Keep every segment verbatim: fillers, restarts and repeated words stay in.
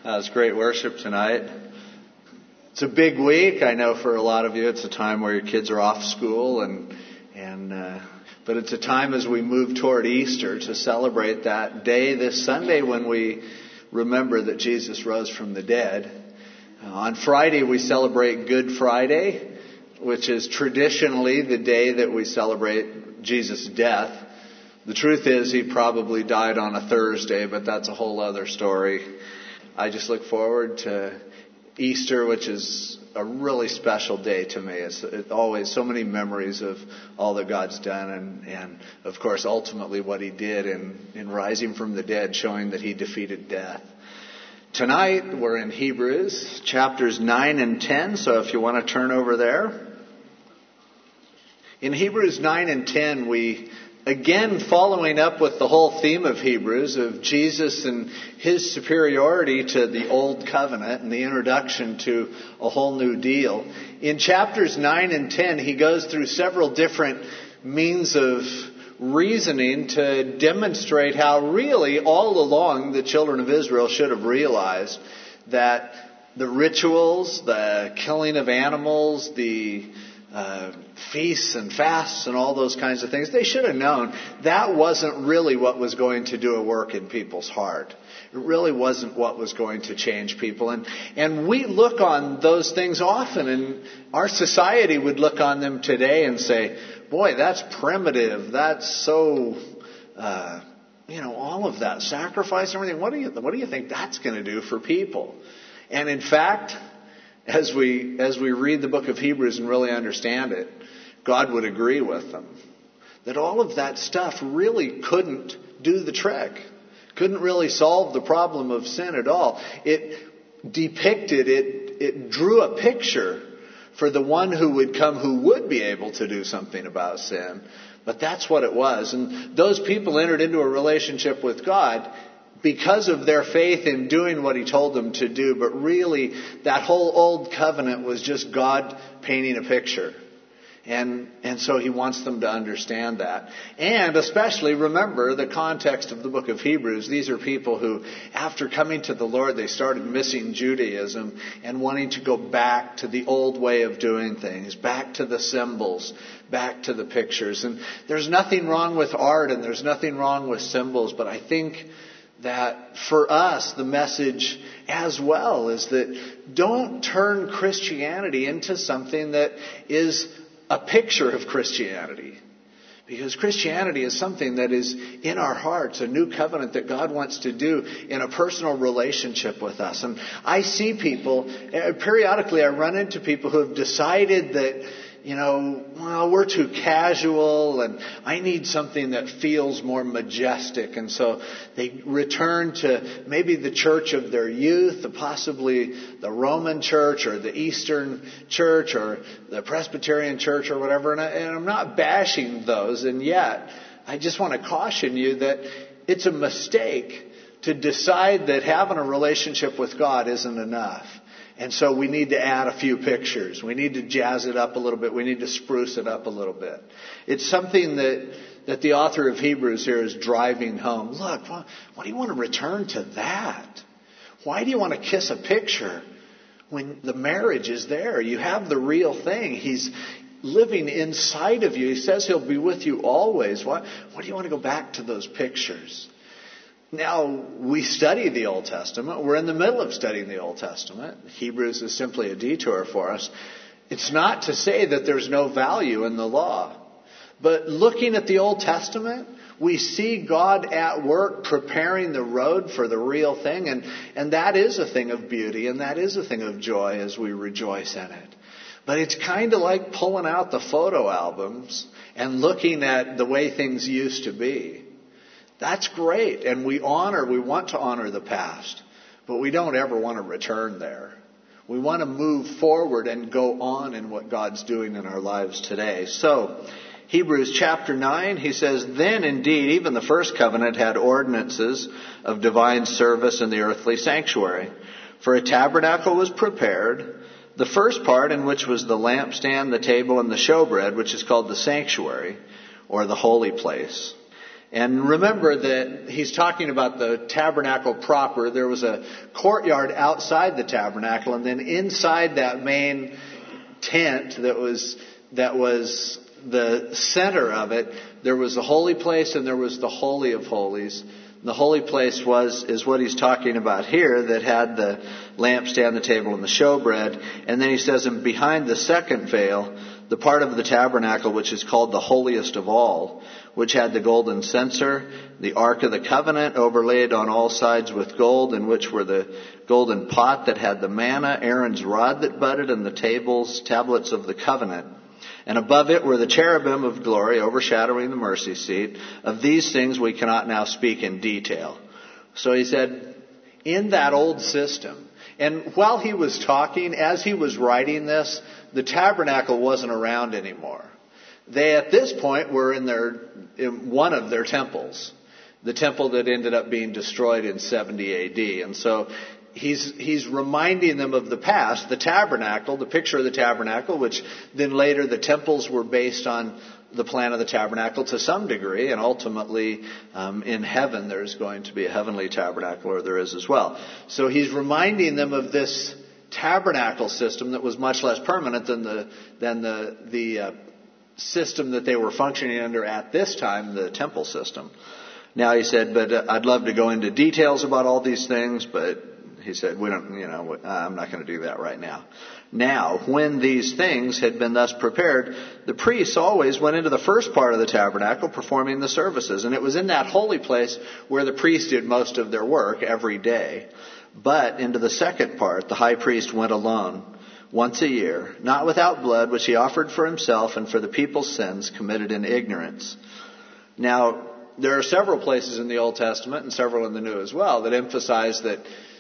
That was great worship tonight. It's a big week. I know for a lot of you it's a time where your kids are off school, and and uh, but it's a time as we move toward Easter to celebrate that day this Sunday when we remember that Jesus rose from the dead. Uh, on Friday we celebrate Good Friday, which is traditionally the day that we celebrate Jesus' death. The truth is he probably died on a Thursday, but that's a whole other story. I just look forward to Easter, which is a really special day to me. It's, it's always so many memories of all that God's done and, and of course, ultimately what he did in, in rising from the dead, showing that he defeated death. Tonight, we're in Hebrews, chapters nine and ten, so if you want to turn over there. In Hebrews nine and ten, we again, following up with the whole theme of Hebrews, of Jesus and his superiority to the Old Covenant and the introduction to a whole new deal. In chapters nine and ten, he goes through several different means of reasoning to demonstrate how really all along the children of Israel should have realized that the rituals, the killing of animals, the Uh, feasts and fasts and all those kinds of things, they should have known that wasn't really what was going to do a work in people's heart. It really wasn't what was going to change people. And, and we look on those things often, and our society would look on them today and say, boy, that's primitive. That's so, uh, you know, all of that sacrifice and everything. What do you, what do you think that's going to do for people? And in fact, As we as we read the book of Hebrews and really understand it, God would agree with them. That all of that stuff really couldn't do the trick. Couldn't really solve the problem of sin at all. It depicted, it, it drew a picture for the one who would come who would be able to do something about sin. But that's what it was. And those people entered into a relationship with God because of their faith in doing what he told them to do. But really, that whole old covenant was just God painting a picture. And and so he wants them to understand that. And especially remember the context of the book of Hebrews. These are people who, after coming to the Lord, they started missing Judaism and wanting to go back to the old way of doing things, back to the symbols, back to the pictures. And there's nothing wrong with art and there's nothing wrong with symbols, but I think that for us, the message as well is that don't turn Christianity into something that is a picture of Christianity. Because Christianity is something that is in our hearts, a new covenant that God wants to do in a personal relationship with us. And I see people, periodically I run into people who have decided that, you know, well, we're too casual and I need something that feels more majestic. And so they return to maybe the church of their youth, possibly the Roman church or the Eastern church or the Presbyterian church or whatever. And, I, and I'm not bashing those. And yet, I just want to caution you that it's a mistake to decide that having a relationship with God isn't enough. And so we need to add a few pictures. We need to jazz it up a little bit. We need to spruce it up a little bit. It's something that, that the author of Hebrews here is driving home. Look, why, why do you want to return to that? Why do you want to kiss a picture when the marriage is there? You have the real thing. He's living inside of you. He says he'll be with you always. Why, why do you want to go back to those pictures? Now, we study the Old Testament. We're in the middle of studying the Old Testament. Hebrews is simply a detour for us. It's not to say that there's no value in the law. But looking at the Old Testament, we see God at work preparing the road for the real thing. And, and that is a thing of beauty, and that is a thing of joy as we rejoice in it. But it's kind of like pulling out the photo albums and looking at the way things used to be. That's great, and we honor, we want to honor the past, but we don't ever want to return there. We want to move forward and go on in what God's doing in our lives today. So, Hebrews chapter nine, he says, Then indeed, even the first covenant had ordinances of divine service in the earthly sanctuary. For a tabernacle was prepared, the first part in which was the lampstand, the table, and the showbread, which is called the sanctuary, or the holy place. And remember that he's talking about the tabernacle proper. There was a courtyard outside the tabernacle, and then inside that main tent that was that was the center of it, there was the holy place and there was the Holy of Holies. The holy place was is what he's talking about here, that had the lampstand, the table, and the showbread. And then he says, and behind the second veil, the part of the tabernacle which is called the holiest of all, which had the golden censer, the ark of the covenant overlaid on all sides with gold, in which were the golden pot that had the manna, Aaron's rod that budded, and the tables, tablets of the covenant. And above it were the cherubim of glory overshadowing the mercy seat. Of these things we cannot now speak in detail. So he said, in that old system, and while he was talking, as he was writing this, the tabernacle wasn't around anymore. They, at this point, were in their in one of their temples, the temple that ended up being destroyed in seventy A D. And so he's he's reminding them of the past, the tabernacle, the picture of the tabernacle, which then later the temples were based on the plan of the tabernacle to some degree, and ultimately um, in heaven there's going to be a heavenly tabernacle, or there is as well. So he's reminding them of this tabernacle system that was much less permanent than the than the the uh, system that they were functioning under at this time, the temple system. Now he said, but uh, I'd love to go into details about all these things, but he said, we don't, you know, I'm not going to do that right now. Now, when these things had been thus prepared, the priests always went into the first part of the tabernacle performing the services. And it was in that holy place where the priests did most of their work every day. But into the second part, the high priest went alone once a year, not without blood, which he offered for himself and for the people's sins committed in ignorance. Now, there are several places in the Old Testament and several in the New as well that emphasize that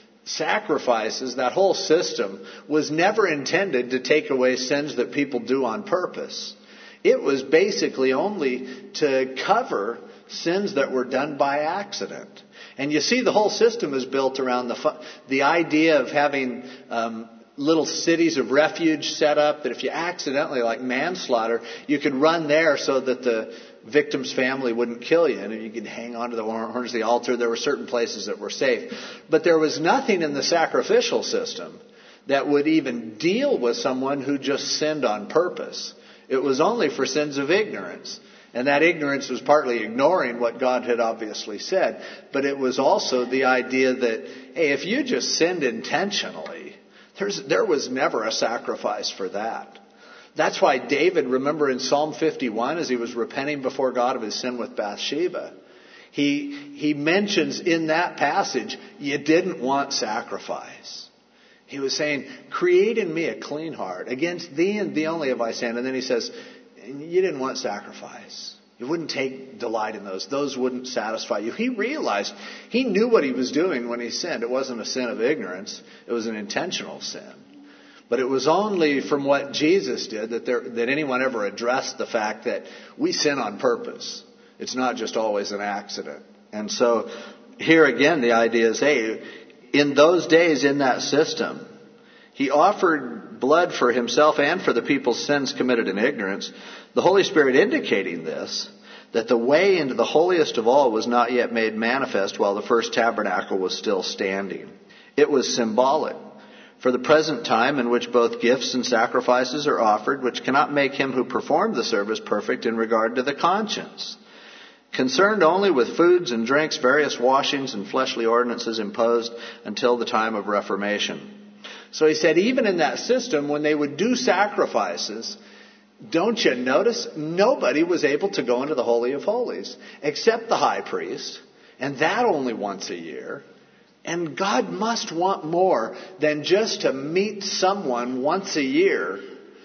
sacrifices, that whole system, was never intended to take away sins that people do on purpose. It was basically only to cover sins that were done by accident. And you see, the whole system is built around the the idea of having um, little cities of refuge set up, that if you accidentally, like manslaughter, you could run there so that the victim's family wouldn't kill you, and you could hang onto the horns of the altar. There were certain places that were safe. But there was nothing in the sacrificial system that would even deal with someone who just sinned on purpose. It was only for sins of ignorance. And that ignorance was partly ignoring what God had obviously said. But it was also the idea that, hey, if you just sinned intentionally, there's, there was never a sacrifice for that. That's why David, remember in Psalm fifty-one, as he was repenting before God of his sin with Bathsheba, he, he mentions in that passage, you didn't want sacrifice. He was saying, create in me a clean heart. Against thee and thee only have I sinned. And then he says, you didn't want sacrifice. You wouldn't take delight in those. Those wouldn't satisfy you. He realized, he knew what he was doing when he sinned. It wasn't a sin of ignorance. It was an intentional sin. But it was only from what Jesus did that there, that anyone ever addressed the fact that we sin on purpose. It's not just always an accident. And so here again, the idea is, hey, in those days in that system, he offered blood for himself and for the people's sins committed in ignorance. The Holy Spirit indicating this, that the way into the holiest of all was not yet made manifest while the first tabernacle was still standing. It was symbolic for the present time in which both gifts and sacrifices are offered, which cannot make him who performed the service perfect in regard to the conscience. Concerned only with foods and drinks, various washings and fleshly ordinances imposed until the time of Reformation. So he said, even in that system, when they would do sacrifices, don't you notice nobody was able to go into the Holy of Holies except the high priest, and that only once a year. And God must want more than just to meet someone once a year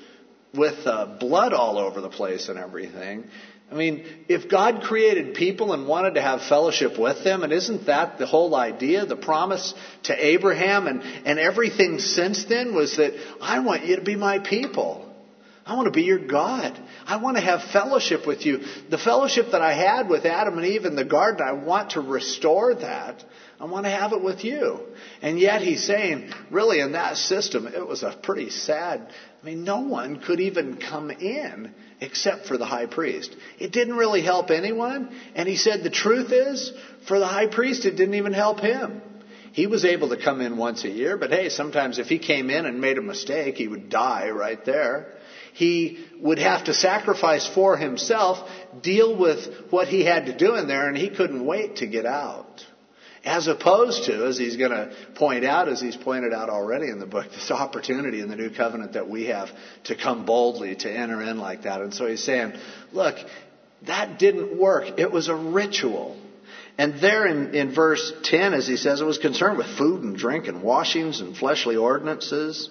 with uh, blood all over the place and everything. I mean, if God created people and wanted to have fellowship with them, and isn't that the whole idea, the promise to Abraham and, and everything since then was that I want you to be my people. I want to be your God. I want to have fellowship with you. The fellowship that I had with Adam and Eve in the garden, I want to restore that. I want to have it with you. And yet he's saying, really, in that system, it was a pretty sad. I mean, no one could even come in except for the high priest. It didn't really help anyone. And he said the truth is, for the high priest, it didn't even help him. He was able to come in once a year, but hey, sometimes if he came in and made a mistake, he would die right there. He would have to sacrifice for himself, deal with what he had to do in there, and he couldn't wait to get out. As opposed to, as he's going to point out, as he's pointed out already in the book, this opportunity in the new covenant that we have to come boldly, to enter in like that. And so he's saying, look, that didn't work. It was a ritual. And there in, in verse ten, as he says, it was concerned with food and drink and washings and fleshly ordinances.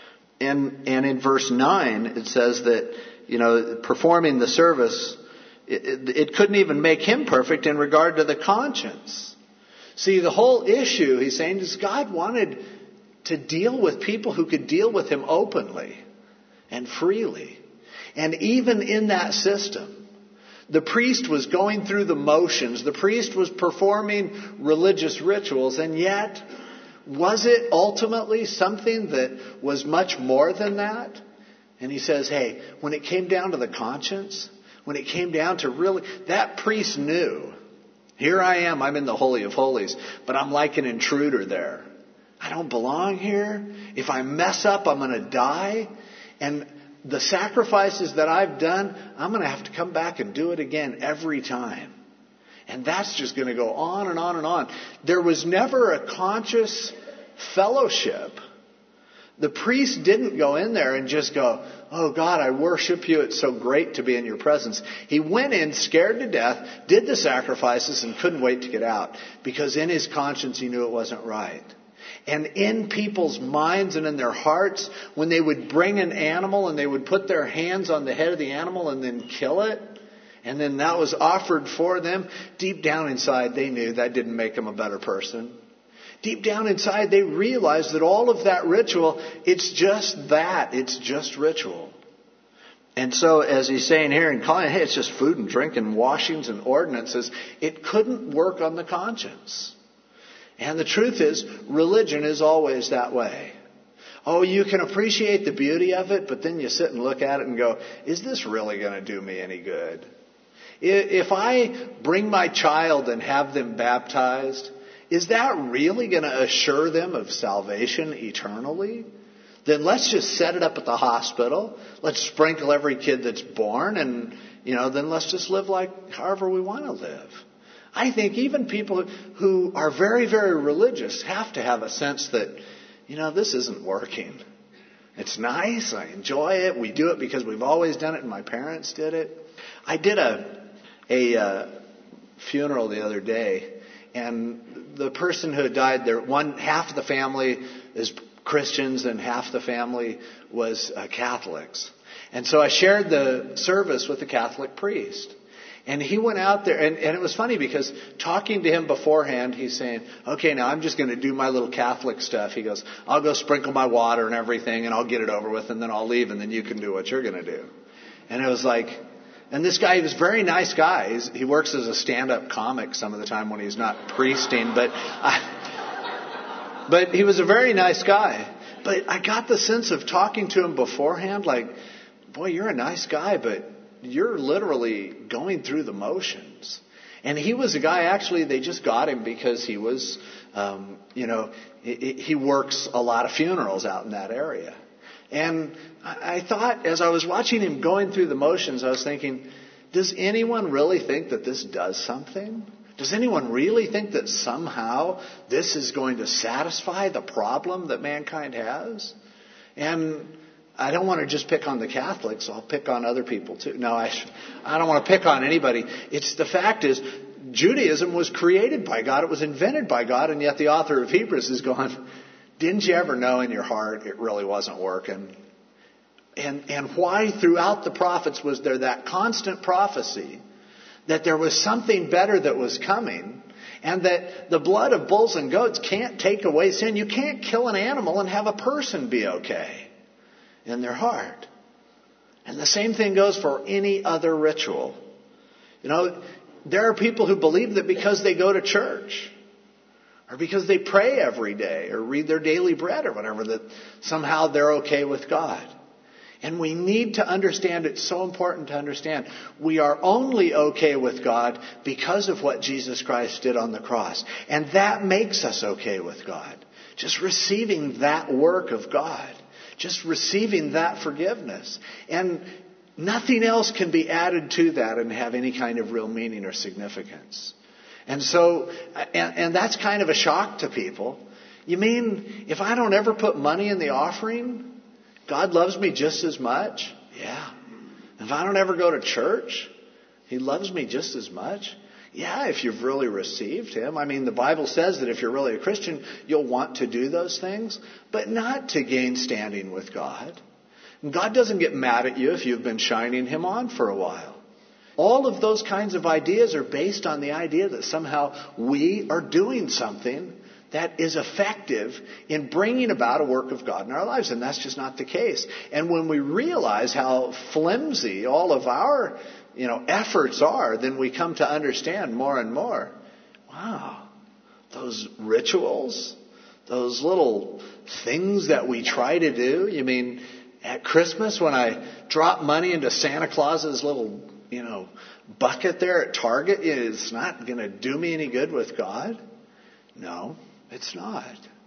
And, and in verse nine, it says that, you know, performing the service, it, it, it couldn't even make him perfect in regard to the conscience. See, the whole issue, he's saying, is God wanted to deal with people who could deal with him openly and freely. And even in that system, the priest was going through the motions. The priest was performing religious rituals. And yet, was it ultimately something that was much more than that? And he says, hey, when it came down to the conscience, when it came down to really, that priest knew, here I am, I'm in the Holy of Holies, but I'm like an intruder there. I don't belong here. If I mess up, I'm going to die. And the sacrifices that I've done, I'm going to have to come back and do it again every time. And that's just going to go on and on and on. There was never a conscious fellowship. The priest didn't go in there and just go, oh God, I worship you. It's so great to be in your presence. He went in scared to death, did the sacrifices, and couldn't wait to get out. Because in his conscience he knew it wasn't right. And in people's minds and in their hearts, when they would bring an animal and they would put their hands on the head of the animal and then kill it, and then that was offered for them, deep down inside they knew that didn't make them a better person. Deep down inside they realized that all of that ritual, it's just that. It's just ritual. And so as he's saying here and calling it, hey, it's just food and drink and washings and ordinances, it couldn't work on the conscience. And the truth is, religion is always that way. Oh, you can appreciate the beauty of it, but then you sit and look at it and go, is this really going to do me any good? If I bring my child and have them baptized, is that really going to assure them of salvation eternally? Then let's just set it up at the hospital. Let's sprinkle every kid that's born, and, you know, then let's just live like however we want to live. I think even people who are very, very religious have to have a sense that, you know, this isn't working. It's nice. I enjoy it. We do it because we've always done it and my parents did it. I did a, a uh, funeral the other day, and the person who had died there, one half of the family is Christians and half the family was uh, Catholics. And so I shared the service with the Catholic priest. And he went out there, and, and it was funny because talking to him beforehand, he's saying, okay, now I'm just going to do my little Catholic stuff. He goes, I'll go sprinkle my water and everything, and I'll get it over with, and then I'll leave, and then you can do what you're going to do. And it was like, and this guy, he was a very nice guy. He's, he works as a stand-up comic some of the time when he's not priesting, but I, but he was a very nice guy. But I got the sense of talking to him beforehand, like, boy, you're a nice guy, but you're literally going through the motions. And he was a guy, actually, they just got him because he was, um, you know, he, he works a lot of funerals out in that area. And I thought, as I was watching him going through the motions, I was thinking, does anyone really think that this does something? Does anyone really think that somehow this is going to satisfy the problem that mankind has? And I don't want to just pick on the Catholics. I'll pick on other people too. No, I, I don't want to pick on anybody. It's the fact is, Judaism was created by God. It was invented by God. And yet the author of Hebrews is going, didn't you ever know in your heart it really wasn't working? And, and why throughout the prophets was there that constant prophecy that there was something better that was coming, and that the blood of bulls and goats can't take away sin. You can't kill an animal and have a person be okay in their heart. And the same thing goes for any other ritual. You know, there are people who believe that because they go to church, or because they pray every day, or read their daily bread or whatever, that somehow they're okay with God. And we need to understand, it's so important to understand, we are only okay with God because of what Jesus Christ did on the cross. And that makes us okay with God. Just receiving that work of God. Just receiving that forgiveness. And nothing else can be added to that and have any kind of real meaning or significance. And so, and, and that's kind of a shock to people. You mean, if I don't ever put money in the offering, God loves me just as much? Yeah. If I don't ever go to church, He loves me just as much? Yeah, if you've really received Him. I mean, the Bible says that if you're really a Christian, you'll want to do those things, but not to gain standing with God. And God doesn't get mad at you if you've been shining Him on for a while. All of those kinds of ideas are based on the idea that somehow we are doing something that is effective in bringing about a work of God in our lives. And that's just not the case. And when we realize how flimsy all of our, you know, efforts are, then we come to understand more and more, wow, those rituals, those little things that we try to do. You mean, at Christmas when I drop money into Santa Claus's little, you know, bucket there at Target, it's not going to do me any good with God? No. It's not.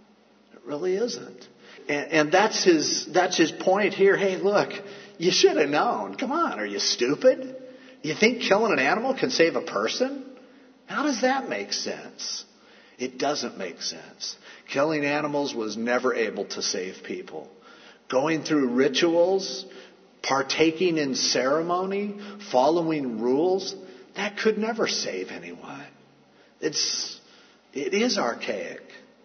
It really isn't. And, and that's his that's his point here. Hey, look, you should have known. Come on, are you stupid? You think killing an animal can save a person? How does that make sense? It doesn't make sense. Killing animals was never able to save people. Going through rituals, partaking in ceremony, following rules, that could never save anyone. It's It is archaic,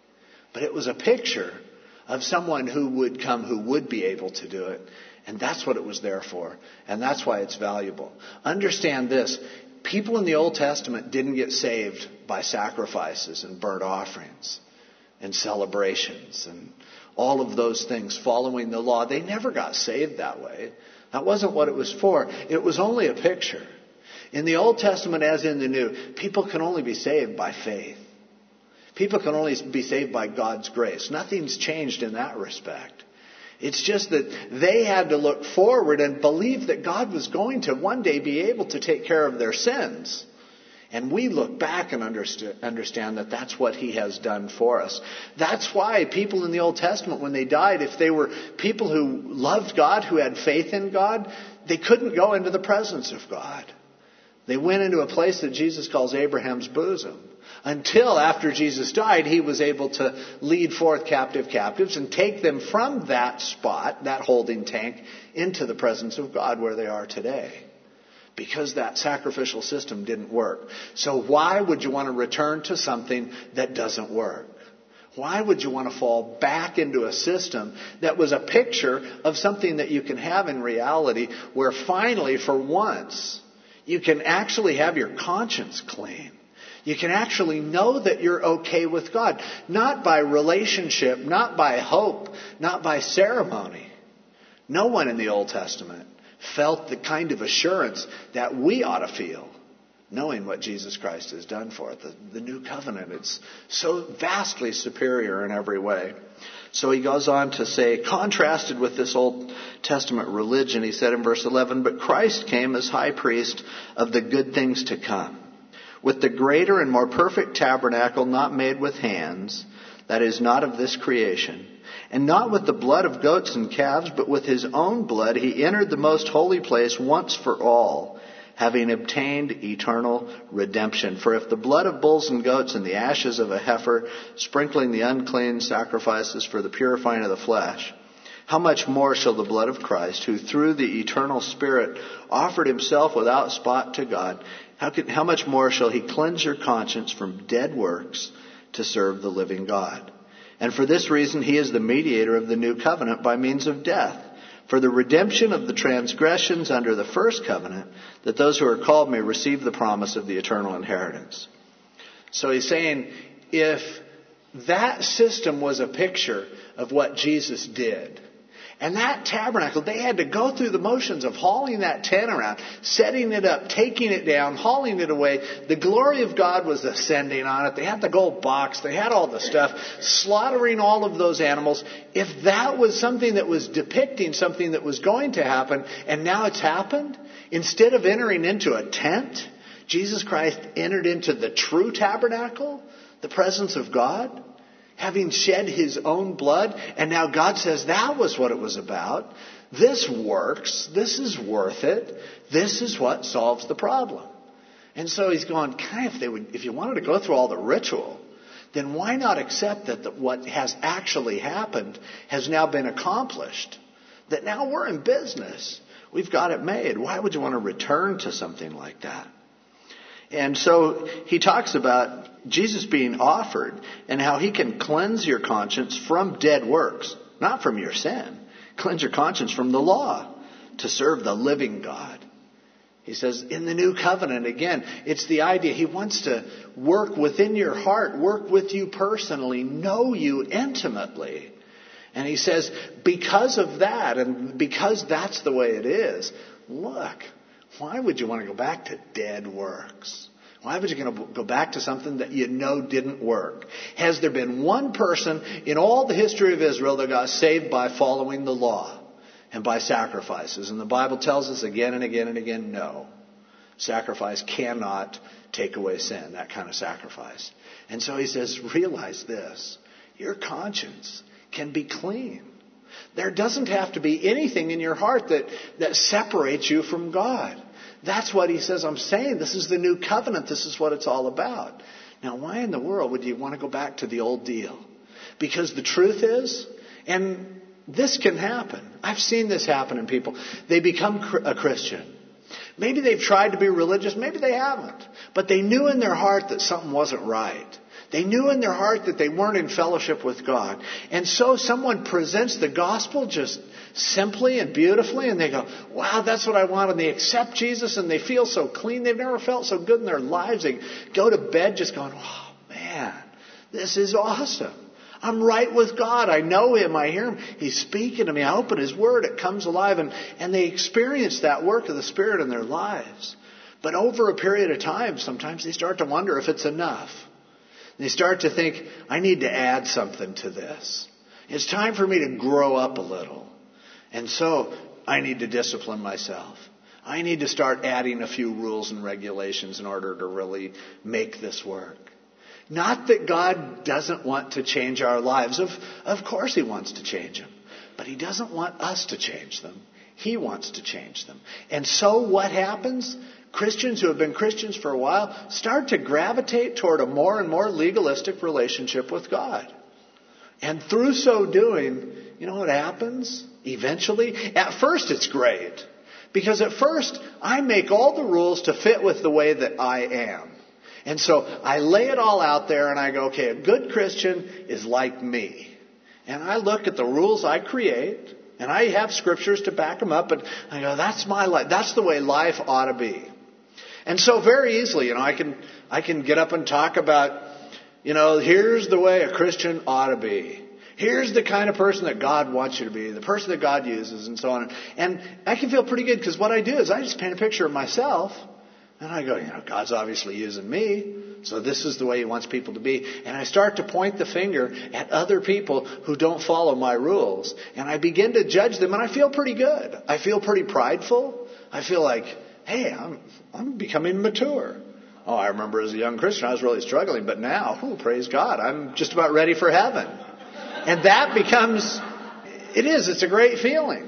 but it was a picture of someone who would come who would be able to do it. And that's what it was there for. And that's why it's valuable. Understand this. People in the Old Testament didn't get saved by sacrifices and burnt offerings and celebrations and all of those things following the law. They never got saved that way. That wasn't what it was for. It was only a picture. In the Old Testament as in the New, people can only be saved by faith. People can only be saved by God's grace. Nothing's changed in that respect. It's just that they had to look forward and believe that God was going to one day be able to take care of their sins. And we look back and understand that that's what He has done for us. That's why people in the Old Testament, when they died, if they were people who loved God, who had faith in God, they couldn't go into the presence of God. They went into a place that Jesus calls Abraham's bosom. Until after Jesus died, He was able to lead forth captive captives and take them from that spot, that holding tank, into the presence of God where they are today. Because that sacrificial system didn't work. So why would you want to return to something that doesn't work? Why would you want to fall back into a system that was a picture of something that you can have in reality, where finally, for once, you can actually have your conscience clean? You can actually know that you're okay with God. Not by relationship, not by hope, not by ceremony. No one in the Old Testament felt the kind of assurance that we ought to feel, knowing what Jesus Christ has done for it. The, the new covenant, it's so vastly superior in every way. So he goes on to say, contrasted with this Old Testament religion, he said in verse eleven, but Christ came as high priest of the good things to come, with the greater and more perfect tabernacle not made with hands, that is, not of this creation, and not with the blood of goats and calves, but with His own blood He entered the most holy place once for all, having obtained eternal redemption. For if the blood of bulls and goats and the ashes of a heifer, sprinkling the unclean sacrifices for the purifying of the flesh, how much more shall the blood of Christ, who through the eternal Spirit offered Himself without spot to God, How, can, how much more shall He cleanse your conscience from dead works to serve the living God? And for this reason He is the mediator of the new covenant by means of death, for the redemption of the transgressions under the first covenant, that those who are called may receive the promise of the eternal inheritance. So he's saying, if that system was a picture of what Jesus did, And that tabernacle, they had to go through the motions of hauling that tent around, setting it up, taking it down, hauling it away. The glory of God was ascending on it. They had the gold box. They had all the stuff, slaughtering all of those animals. If that was something that was depicting something that was going to happen, and now it's happened, instead of entering into a tent, Jesus Christ entered into the true tabernacle, the presence of God, having shed his own blood. And now God says that was what it was about. This works. This is worth it. This is what solves the problem. And so he's going, kind of, if they would, if you wanted to go through all the ritual, then why not accept that the, what has actually happened has now been accomplished? That now we're in business. We've got it made. Why would you want to return to something like that? And so he talks about Jesus being offered and how he can cleanse your conscience from dead works, not from your sin. Cleanse your conscience from the law to serve the living God. He says in the new covenant, again, it's the idea he wants to work within your heart, work with you personally, know you intimately. And he says, because of that, and because that's the way it is, look, why would you want to go back to dead works? Why would you go back to something that you know didn't work? Has there been one person in all the history of Israel that got saved by following the law and by sacrifices? And the Bible tells us again and again and again, no. Sacrifice cannot take away sin, that kind of sacrifice. And so he says, realize this. Your conscience can be clean. There doesn't have to be anything in your heart that, that separates you from God. That's what he says, I'm saying. This is the new covenant. This is what it's all about. Now, why in the world would you want to go back to the old deal? Because the truth is, and this can happen. I've seen this happen in people. They become a Christian. Maybe they've tried to be religious. Maybe they haven't. But they knew in their heart that something wasn't right. They knew in their heart that they weren't in fellowship with God. And so someone presents the gospel just simply and beautifully, and they go, wow, that's what I want. And they accept Jesus, and they feel so clean. They've never felt so good in their lives. They go to bed just going, oh, man, this is awesome. I'm right with God. I know him. I hear him. He's speaking to me. I open his word. It comes alive. And, and they experience that work of the Spirit in their lives. But over a period of time, sometimes they start to wonder if it's enough. They start to think, I need to add something to this. It's time for me to grow up a little. And so I need to discipline myself. I need to start adding a few rules and regulations in order to really make this work. Not that God doesn't want to change our lives. Of, of course he wants to change them. But he doesn't want us to change them. He wants to change them. And so what happens? Christians who have been Christians for a while start to gravitate toward a more and more legalistic relationship with God. And through so doing, you know what happens? Eventually, at first it's great. Because at first, I make all the rules to fit with the way that I am. And so I lay it all out there and I go, okay, a good Christian is like me. And I look at the rules I create, and I have scriptures to back them up, and I go, that's my life. That's the way life ought to be. And so very easily, you know, I can I can get up and talk about, you know, here's the way a Christian ought to be. Here's the kind of person that God wants you to be, the person that God uses, and so on. And I can feel pretty good because what I do is I just paint a picture of myself, and I go, you know, God's obviously using me, so this is the way he wants people to be. And I start to point the finger at other people who don't follow my rules. And I begin to judge them, and I feel pretty good. I feel pretty prideful. I feel like, hey, I'm I'm becoming mature. Oh, I remember as a young Christian, I was really struggling. But now, oh, praise God, I'm just about ready for heaven. And that becomes, it is, it's a great feeling.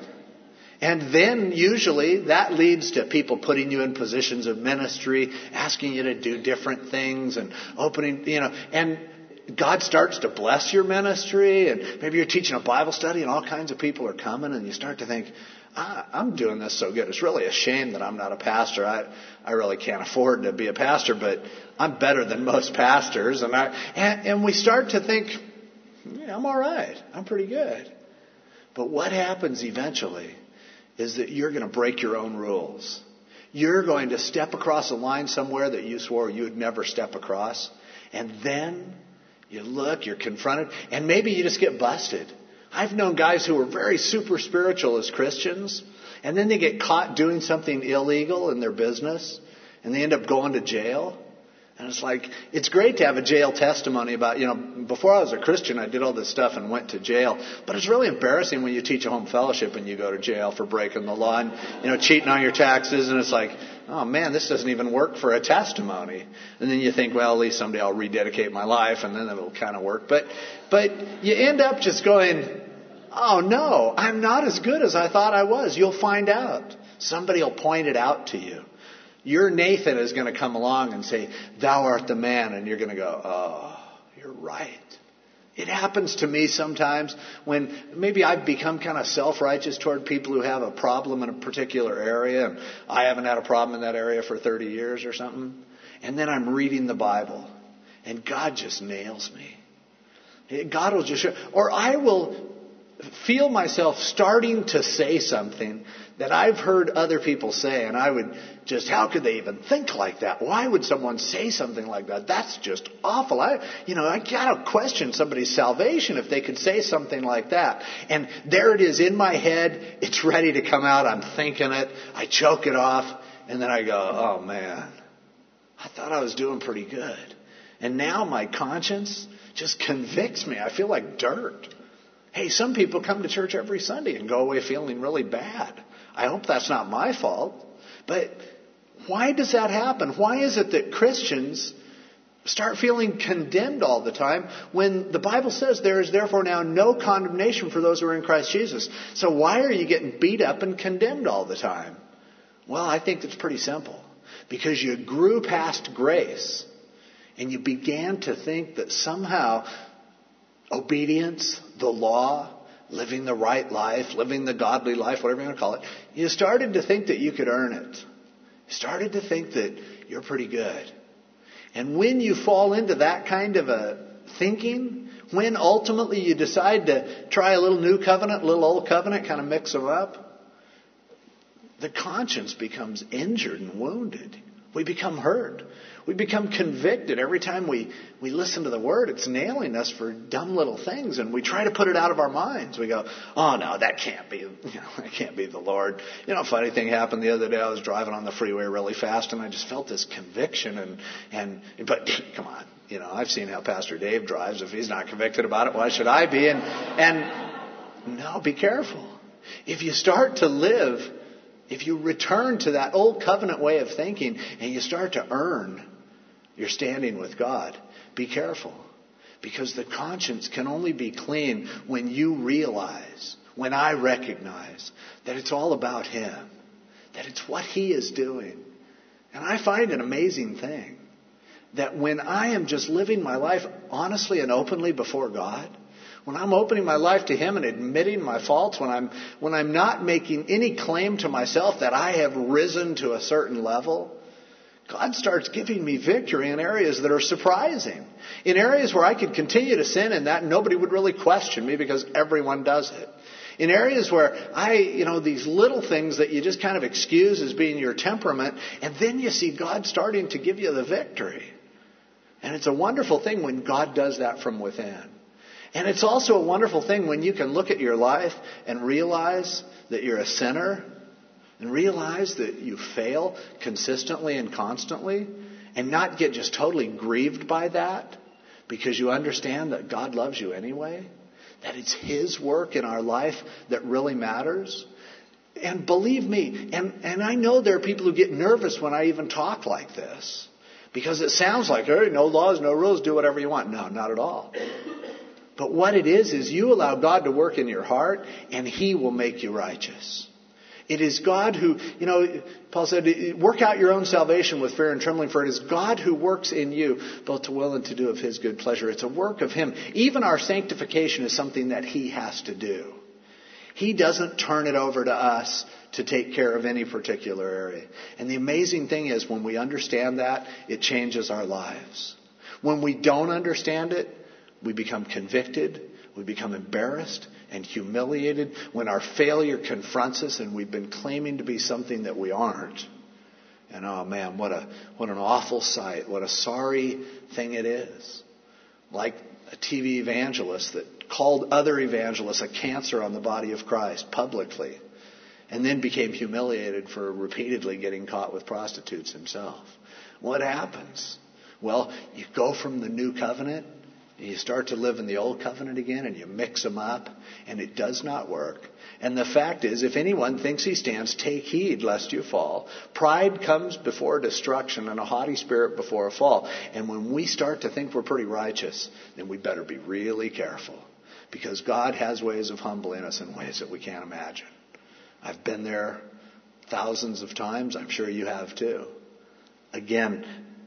And then usually that leads to people putting you in positions of ministry, asking you to do different things and opening, you know, and God starts to bless your ministry, and maybe you're teaching a Bible study and all kinds of people are coming, and you start to think, ah, I'm doing this so good. It's really a shame that I'm not a pastor. I, I really can't afford to be a pastor, but I'm better than most pastors. And I and, and we start to think, yeah, I'm all right. I'm pretty good. But what happens eventually is that you're going to break your own rules. You're going to step across a line somewhere that you swore you would never step across. And then you look, you're confronted, and maybe you just get busted. I've known guys who were very super spiritual as Christians, and then they get caught doing something illegal in their business, and they end up going to jail. And it's like, it's great to have a jail testimony about, you know, before I was a Christian, I did all this stuff and went to jail. But it's really embarrassing when you teach a home fellowship and you go to jail for breaking the law and, you know, cheating on your taxes. And it's like, oh man, this doesn't even work for a testimony. And then you think, well, at least someday I'll rededicate my life and then it'll kind of work. But, but you end up just going, oh no, I'm not as good as I thought I was. You'll find out. Somebody will point it out to you. Your Nathan is going to come along and say, thou art the man. And you're going to go, oh, you're right. It happens to me sometimes when maybe I've become kind of self-righteous toward people who have a problem in a particular area. And I haven't had a problem in that area for thirty years or something. And then I'm reading the Bible. And God just nails me. God will just show. Or I will feel myself starting to say something that I've heard other people say, and I would just, how could they even think like that? Why would someone say something like that? That's just awful. I, you know, I gotta question somebody's salvation if they could say something like that. And there it is in my head. It's ready to come out. I'm thinking it. I choke it off, and then I go, oh man, I thought I was doing pretty good. And now my conscience just convicts me. I feel like dirt. Hey, some people come to church every Sunday and go away feeling really bad. I hope that's not my fault. But why does that happen? Why is it that Christians start feeling condemned all the time when the Bible says there is therefore now no condemnation for those who are in Christ Jesus? So why are you getting beat up and condemned all the time? Well, I think it's pretty simple. Because you grew past grace and you began to think that somehow obedience, the law, living the right life, living the godly life, whatever you want to call it, you started to think that you could earn it. You started to think that you're pretty good. And when you fall into that kind of a thinking, when ultimately you decide to try a little new covenant, a little old covenant, kind of mix them up, the conscience becomes injured and wounded. We become hurt. We become convicted. Every time we, we listen to the Word, it's nailing us for dumb little things, and we try to put it out of our minds. We go, oh no, that can't be, you know, that can't be the Lord. You know, a funny thing happened the other day. I was driving on the freeway really fast, and I just felt this conviction. And, and but come on, you know, I've seen how Pastor Dave drives. If he's not convicted about it, why should I be? And and no, be careful. If you start to live, if you return to that old covenant way of thinking, and you start to earn your standing with God, be careful. Because the conscience can only be clean when you realize, when I recognize that it's all about Him. That it's what He is doing. And I find an amazing thing. That when I am just living my life honestly and openly before God, when I'm opening my life to Him and admitting my faults, when I'm when I'm not making any claim to myself that I have risen to a certain level, God starts giving me victory in areas that are surprising. In areas where I could continue to sin and that nobody would really question me because everyone does it. In areas where I, you know, these little things that you just kind of excuse as being your temperament, and then you see God starting to give you the victory. And it's a wonderful thing when God does that from within. And it's also a wonderful thing when you can look at your life and realize that you're a sinner and realize that you fail consistently and constantly and not get just totally grieved by that because you understand that God loves you anyway, that it's His work in our life that really matters. And believe me, and, and I know there are people who get nervous when I even talk like this because it sounds like, hey, no laws, no rules, do whatever you want. No, not at all. But what it is, is you allow God to work in your heart and He will make you righteous. It is God who, you know, Paul said, work out your own salvation with fear and trembling, for it is God who works in you both to will and to do of His good pleasure. It's a work of Him. Even our sanctification is something that He has to do. He doesn't turn it over to us to take care of any particular area. And the amazing thing is when we understand that, it changes our lives. When we don't understand it, we become convicted, we become embarrassed and humiliated when our failure confronts us and we've been claiming to be something that we aren't. And oh man, what a what an awful sight, what a sorry thing it is like a T V evangelist that called other evangelists a cancer on the body of Christ publicly, and then became humiliated for repeatedly getting caught with prostitutes himself. What happens? Well, you go from the new covenant, and you start to live in the old covenant again, and you mix them up, and it does not work. And the fact is, if anyone thinks he stands, take heed lest you fall. Pride comes before destruction, and a haughty spirit before a fall. And when we start to think we're pretty righteous, then we better be really careful, because God has ways of humbling us in ways that we can't imagine. I've been there thousands of times. I'm sure you have too. Again,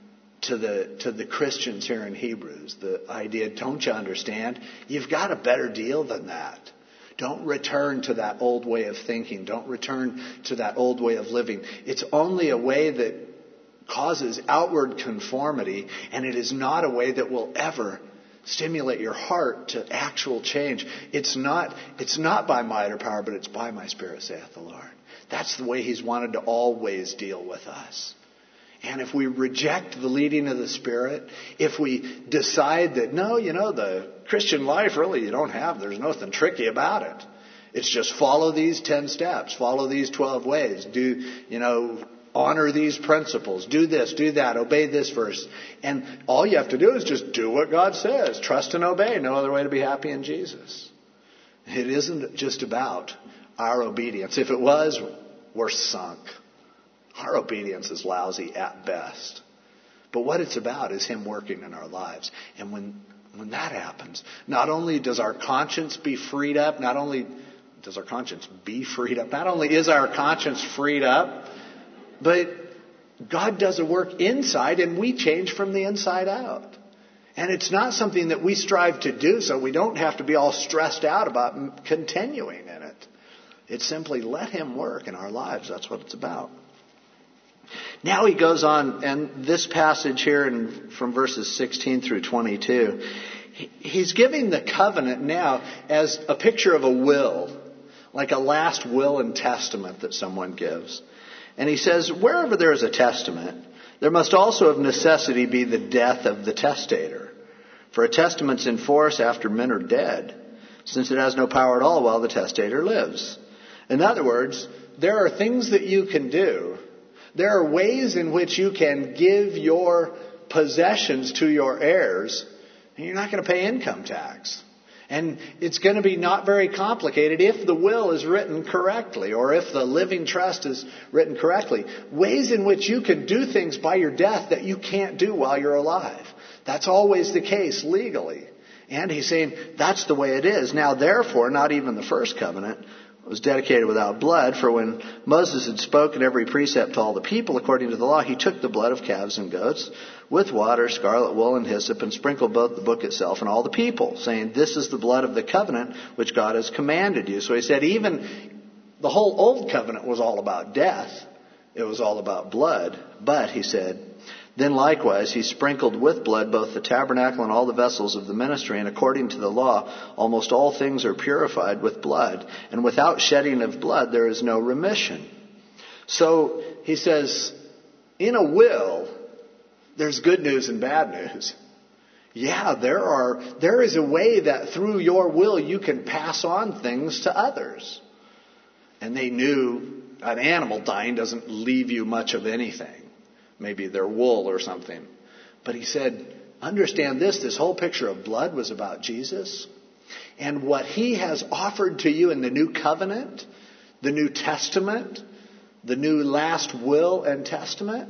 to the to the Christians here in Hebrews, the idea, don't you understand? You've got a better deal than that. Don't return to that old way of thinking. Don't return to that old way of living. It's only a way that causes outward conformity, and it is not a way that will ever stimulate your heart to actual change. It's not, it's not by might or power, but it's by my Spirit, saith the Lord. That's the way He's wanted to always deal with us. And if we reject the leading of the Spirit, if we decide that, no, you know, the Christian life really you don't have, there's nothing tricky about it. It's just follow these ten steps, follow these twelve ways, do, you know, honor these principles, do this, do that, obey this verse. And all you have to do is just do what God says. Trust and obey. No other way to be happy in Jesus. It isn't just about our obedience. If it was, we're sunk. Our obedience is lousy at best. But what it's about is Him working in our lives. And when when that happens, not only does our conscience be freed up, not only does our conscience be freed up, not only is our conscience freed up, but God does a work inside and we change from the inside out. And it's not something that we strive to do, so we don't have to be all stressed out about continuing in it. It's simply let Him work in our lives. That's what it's about. Now he goes on, and this passage here in, from verses sixteen through twenty-two, he's giving the covenant now as a picture of a will, like a last will and testament that someone gives. And he says, wherever there is a testament, there must also of necessity be the death of the testator. For a testament's in force after men are dead, since it has no power at all while the testator lives. In other words, there are things that you can do. There are ways in which you can give your possessions to your heirs, and you're not going to pay income tax. And it's going to be not very complicated if the will is written correctly, or if the living trust is written correctly. Ways in which you can do things by your death that you can't do while you're alive. That's always the case legally. And he's saying that's the way it is. Now, therefore, not even the first covenant was dedicated without blood, for when Moses had spoken every precept to all the people according to the law, he took the blood of calves and goats with water, scarlet wool, and hyssop, and sprinkled both the book itself and all the people, saying, this is the blood of the covenant which God has commanded you. So he said even the whole old covenant was all about death. It was all about blood. But, he said, then likewise he sprinkled with blood both the tabernacle and all the vessels of the ministry, and according to the law almost all things are purified with blood, and without shedding of blood there is no remission. So he says, in a will, there's good news and bad news. Yeah, there are. There is a way that through your will you can pass on things to others. And they knew an animal dying doesn't leave you much of anything. Maybe their wool or something. But he said, understand this, this whole picture of blood was about Jesus. And what He has offered to you in the new covenant, the New Testament, the new last will and testament,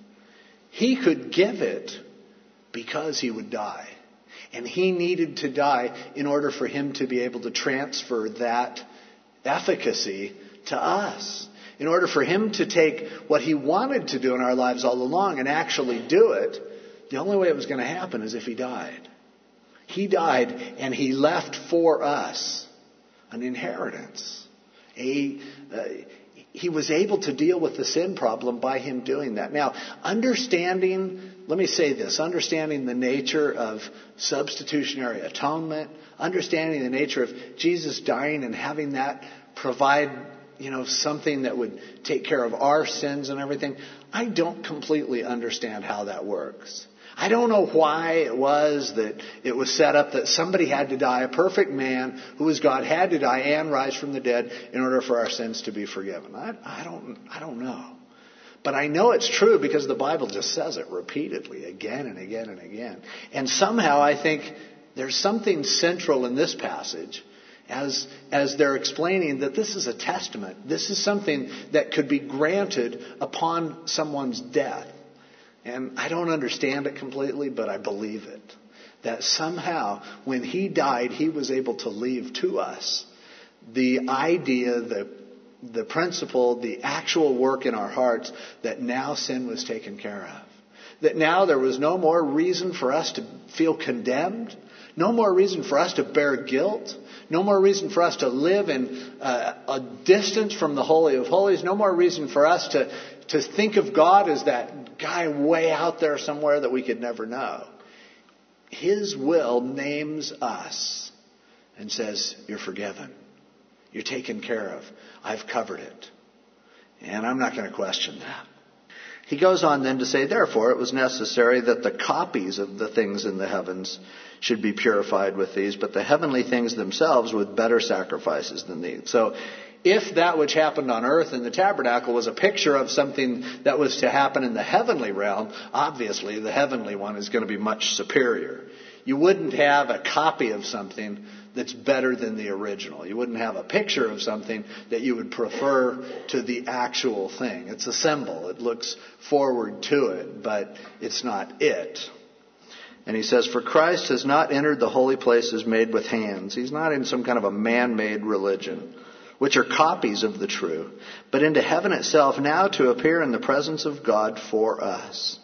He could give it because He would die. And He needed to die in order for Him to be able to transfer that efficacy to us. In order for Him to take what He wanted to do in our lives all along and actually do it, the only way it was going to happen is if He died. He died and He left for us an inheritance. A, uh, he was able to deal with the sin problem by Him doing that. Now, understanding, let me say this, understanding the nature of substitutionary atonement, understanding the nature of Jesus dying and having that provide, you know, something that would take care of our sins and everything. I don't completely understand how that works. I don't know why it was that it was set up that somebody had to die, a perfect man who was God had to die and rise from the dead in order for our sins to be forgiven. I, I don't, I don't know. But I know it's true because the Bible just says it repeatedly, again and again and again. And somehow I think there's something central in this passage as, as they're explaining that this is a testament. This is something that could be granted upon someone's death. And I don't understand it completely, but I believe it. That somehow, when he died, he was able to leave to us the idea, the, the principle, the actual work in our hearts that now sin was taken care of. That now there was no more reason for us to feel condemned. No more reason for us to bear guilt. No more reason for us to live in uh, a distance from the Holy of Holies. No more reason for us to, to think of God as that guy way out there somewhere that we could never know. His will names us and says, you're forgiven. You're taken care of. I've covered it. And I'm not going to question that. He goes on then to say, therefore, it was necessary that the copies of the things in the heavens should be purified with these, but the heavenly things themselves with better sacrifices than these. So if that which happened on earth in the tabernacle was a picture of something that was to happen in the heavenly realm, obviously the heavenly one is going to be much superior. You wouldn't have a copy of something that's better than the original. You wouldn't have a picture of something that you would prefer to the actual thing. It's a symbol. It looks forward to it, but it's not it. And he says, for Christ has not entered the holy places made with hands. He's not in some kind of a man-made religion, which are copies of the true, but into heaven itself, now to appear in the presence of God for us.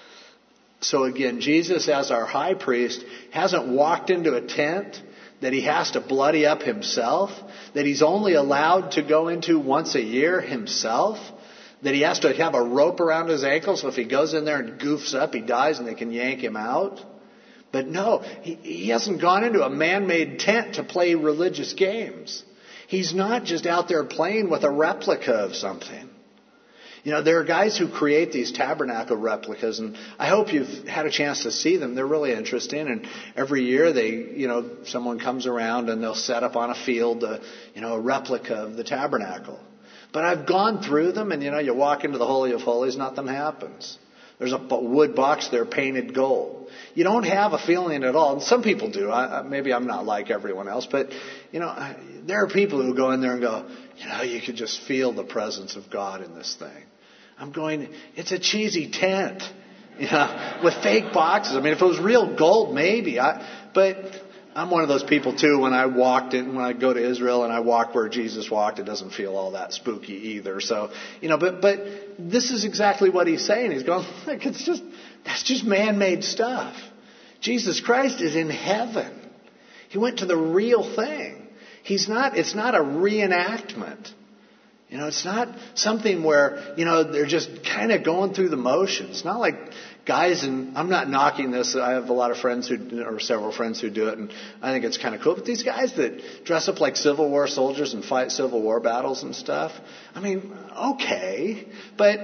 So again, Jesus as our high priest hasn't walked into a tent that he has to bloody up himself, that he's only allowed to go into once a year himself, that he has to have a rope around his ankle so if he goes in there and goofs up, he dies and they can yank him out. But no, he, he hasn't gone into a man-made tent to play religious games. He's not just out there playing with a replica of something. You know, there are guys who create these tabernacle replicas, and I hope you've had a chance to see them. They're really interesting, and every year they, you know, someone comes around and they'll set up on a field, a, you know, a replica of the tabernacle. But I've gone through them, and, you know, you walk into the Holy of Holies, nothing happens. There's a wood box there painted gold. You don't have a feeling at all. And some people do. I, maybe I'm not like everyone else. But, you know, I, there are people who go in there and go, you know, you could just feel the presence of God in this thing. I'm going, it's a cheesy tent, you know, with fake boxes. I mean, if it was real gold, maybe. I, but I'm one of those people, too, when I walked in, when I go to Israel and I walk where Jesus walked, it doesn't feel all that spooky either. So, you know, but but this is exactly what he's saying. He's going, look, it's just, that's just man-made stuff. Jesus Christ is in heaven. He went to the real thing. He's not, it's not a reenactment. You know, it's not something where, you know, they're just kind of going through the motions. It's not like guys, and I'm not knocking this. I have a lot of friends who, or several friends who do it, and I think it's kind of cool. But these guys that dress up like Civil War soldiers and fight Civil War battles and stuff, I mean, okay. But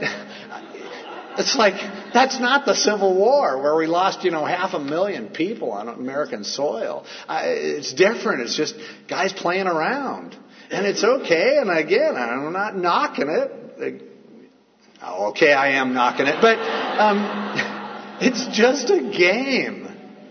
it's like, that's not the Civil War where we lost, you know, half a million people on American soil. I, it's different. It's just guys playing around. And it's okay, and again, I'm not knocking it. Okay, I am knocking it, but um, it's just a game.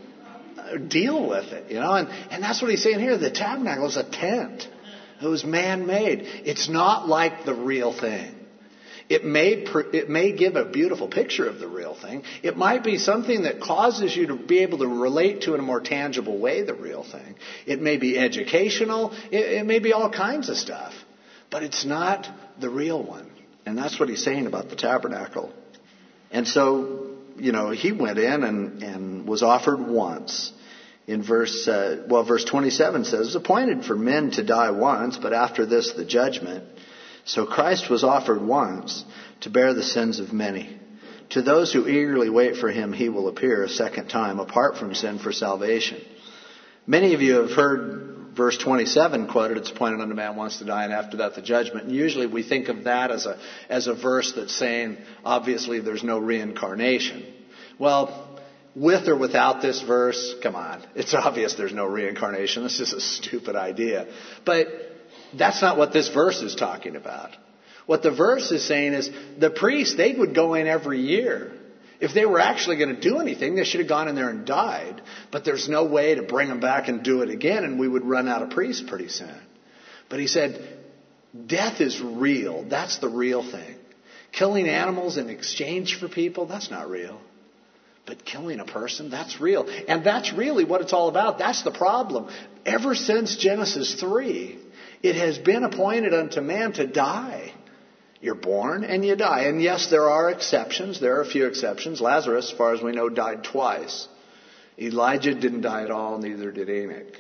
Deal with it, you know, and, and that's what he's saying here. The tabernacle is a tent. It was man-made. It's not like the real thing. It may it may give a beautiful picture of the real thing. It might be something that causes you to be able to relate to in a more tangible way the real thing. It may be educational. It, it may be all kinds of stuff. But it's not the real one. And that's what he's saying about the tabernacle. And so, you know, he went in and, and was offered once. In verse, uh, well, verse twenty-seven says, it's appointed for men to die once, but after this the judgment. So Christ was offered once to bear the sins of many. To those who eagerly wait for him, he will appear a second time, apart from sin, for salvation. Many of you have heard verse twenty-seven quoted, it's appointed unto man once to die, and after that the judgment. And usually we think of that as a, as a verse that's saying, obviously there's no reincarnation. Well, with or without this verse, come on, it's obvious there's no reincarnation. This is a stupid idea. But that's not what this verse is talking about. What the verse is saying is the priests, they would go in every year. If they were actually going to do anything, they should have gone in there and died. But there's no way to bring them back and do it again, and we would run out of priests pretty soon. But he said, death is real. That's the real thing. Killing animals in exchange for people, that's not real. But killing a person, that's real. And that's really what it's all about. That's the problem. Ever since Genesis three, it has been appointed unto man to die. You're born and you die. And yes, there are exceptions. There are a few exceptions. Lazarus, as far as we know, died twice. Elijah didn't die at all, neither did Enoch.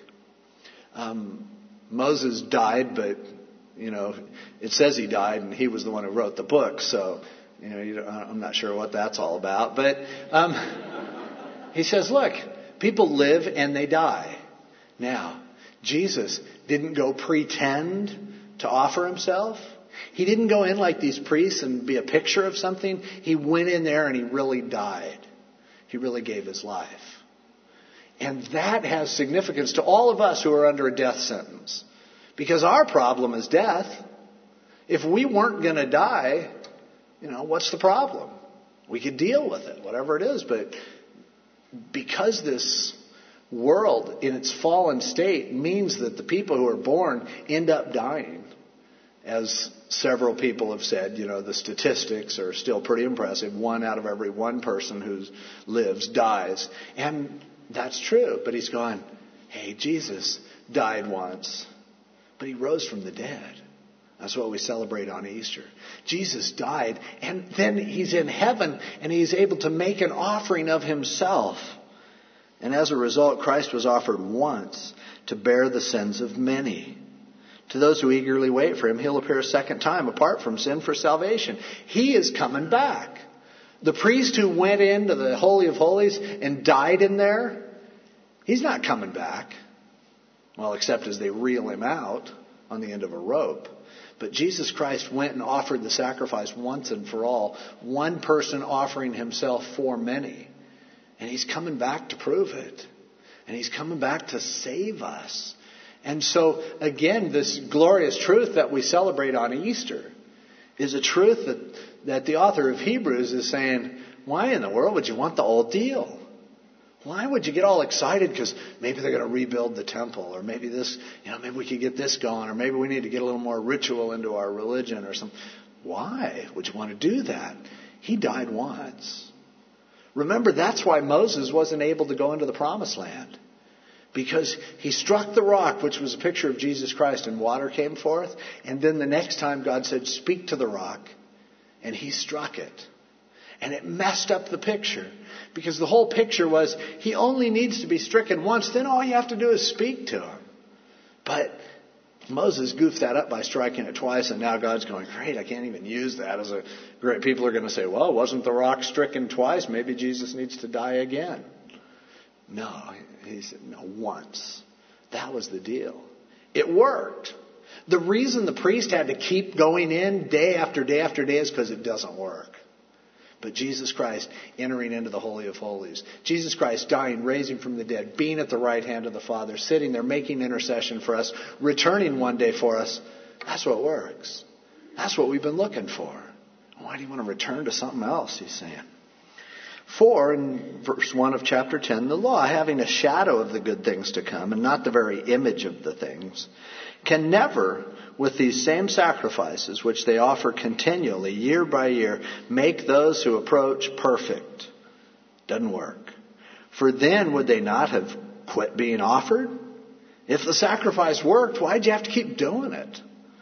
Um, Moses died, but, you know, it says he died and he was the one who wrote the book. So, you know, you I'm not sure what that's all about. But um, he says, look, people live and they die. Now, Jesus didn't go pretend to offer himself. He didn't go in like these priests and be a picture of something. He went in there and he really died. He really gave his life. And that has significance to all of us who are under a death sentence. Because our problem is death. If we weren't going to die, you know, what's the problem? We could deal with it, whatever it is. But because this world in its fallen state means that the people who are born end up dying, as several people have said, you know, the statistics are still pretty impressive. One out of every one person who lives dies. And that's true. But he's gone, hey, Jesus died once, but he rose from the dead. That's what we celebrate on Easter. Jesus died, and then he's in heaven, and he's able to make an offering of himself. And as a result, Christ was offered once to bear the sins of many. To those who eagerly wait for him, he'll appear a second time apart from sin for salvation. He is coming back. The priest who went into the Holy of Holies and died in there, he's not coming back. Well, except as they reel him out on the end of a rope. But Jesus Christ went and offered the sacrifice once and for all. One person offering himself for many. And he's coming back to prove it. And he's coming back to save us. And so, again, this glorious truth that we celebrate on Easter is a truth that, that the author of Hebrews is saying, why in the world would you want the old deal? Why would you get all excited because maybe they're going to rebuild the temple, or maybe this, you know, maybe we could get this going, or maybe we need to get a little more ritual into our religion or something. Why would you want to do that? He died once. Remember, that's why Moses wasn't able to go into the promised land. Because he struck the rock, which was a picture of Jesus Christ, and water came forth. And then the next time God said, speak to the rock, and he struck it. And it messed up the picture. Because the whole picture was, he only needs to be stricken once, then all you have to do is speak to him. But Moses goofed that up by striking it twice, and now God's going, great, I can't even use that as a great. People are going to say, well, wasn't the rock stricken twice? Maybe Jesus needs to die again. No, he said, no, once. That was the deal. It worked. The reason the priest had to keep going in day after day after day is because it doesn't work. But Jesus Christ entering into the Holy of Holies, Jesus Christ dying, raising from the dead, being at the right hand of the Father, sitting there making intercession for us, returning one day for us, that's what works. That's what we've been looking for. Why do you want to return to something else, he's saying? For, in verse one of chapter ten, the law, having a shadow of the good things to come, and not the very image of the things, can never, with these same sacrifices, which they offer continually, year by year, make those who approach perfect. Doesn't work. For then would they not have quit being offered? If the sacrifice worked, why'd you have to keep doing it?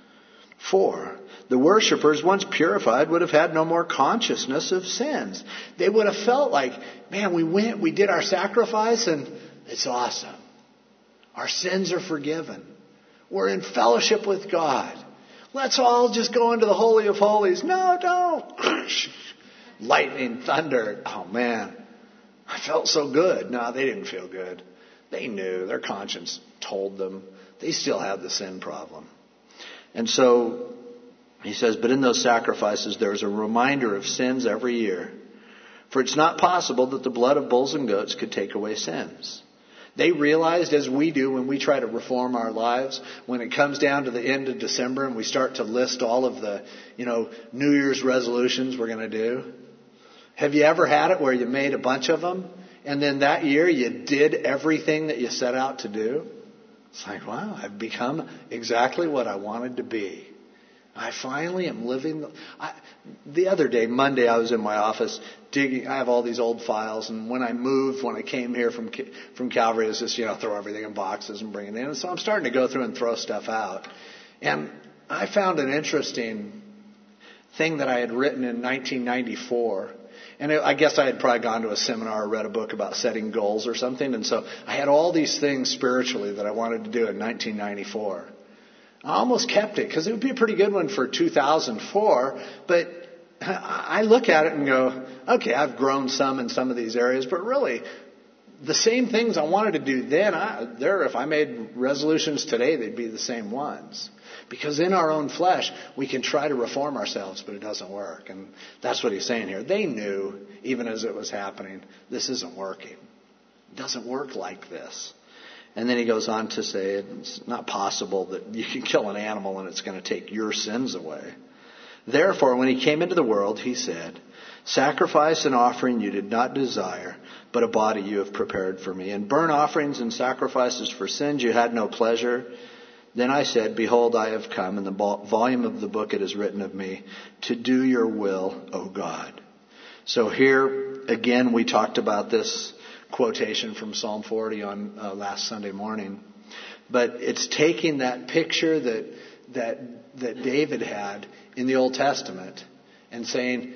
For the worshippers, once purified, would have had no more consciousness of sins. They would have felt like, man, we went, we did our sacrifice, and it's awesome. Our sins are forgiven. We're in fellowship with God. Let's all just go into the Holy of Holies. No, don't. Lightning, thunder. Oh, man. I felt so good. No, they didn't feel good. They knew. Their conscience told them. They still have the sin problem. And so he says, but in those sacrifices there is a reminder of sins every year. For it's not possible that the blood of bulls and goats could take away sins. They realized, as we do when we try to reform our lives, when it comes down to the end of December and we start to list all of the, you know, New Year's resolutions we're going to do. Have you ever had it where you made a bunch of them and then that year you did everything that you set out to do? It's like, wow, I've become exactly what I wanted to be. I finally am living. The, I, the other day, Monday, I was in my office digging. I have all these old files, and when I moved, when I came here from from Calvary, it was just, you know, throw everything in boxes and bring it in. And so I'm starting to go through and throw stuff out. And I found an interesting thing that I had written in nineteen ninety-four. And it, I guess I had probably gone to a seminar or read a book about setting goals or something. And so I had all these things spiritually that I wanted to do in nineteen ninety-four. I almost kept it because it would be a pretty good one for two thousand four. But I look at it and go, okay, I've grown some in some of these areas, but really the same things I wanted to do then, I, there, if I made resolutions today, they'd be the same ones. Because in our own flesh, we can try to reform ourselves, but it doesn't work. And that's what he's saying here. They knew, even as it was happening, this isn't working. It doesn't work like this. And then he goes on to say it's not possible that you can kill an animal and it's going to take your sins away. Therefore, when he came into the world, he said, sacrifice and offering you did not desire, but a body you have prepared for me. And burnt offerings and sacrifices for sins you had no pleasure. Then I said, behold, I have come. In the volume of the book it is written of me, to do your will, O God. So here, again, we talked about this quotation from Psalm forty on uh, last Sunday morning. But it's taking that picture that that that David had in the Old Testament and saying,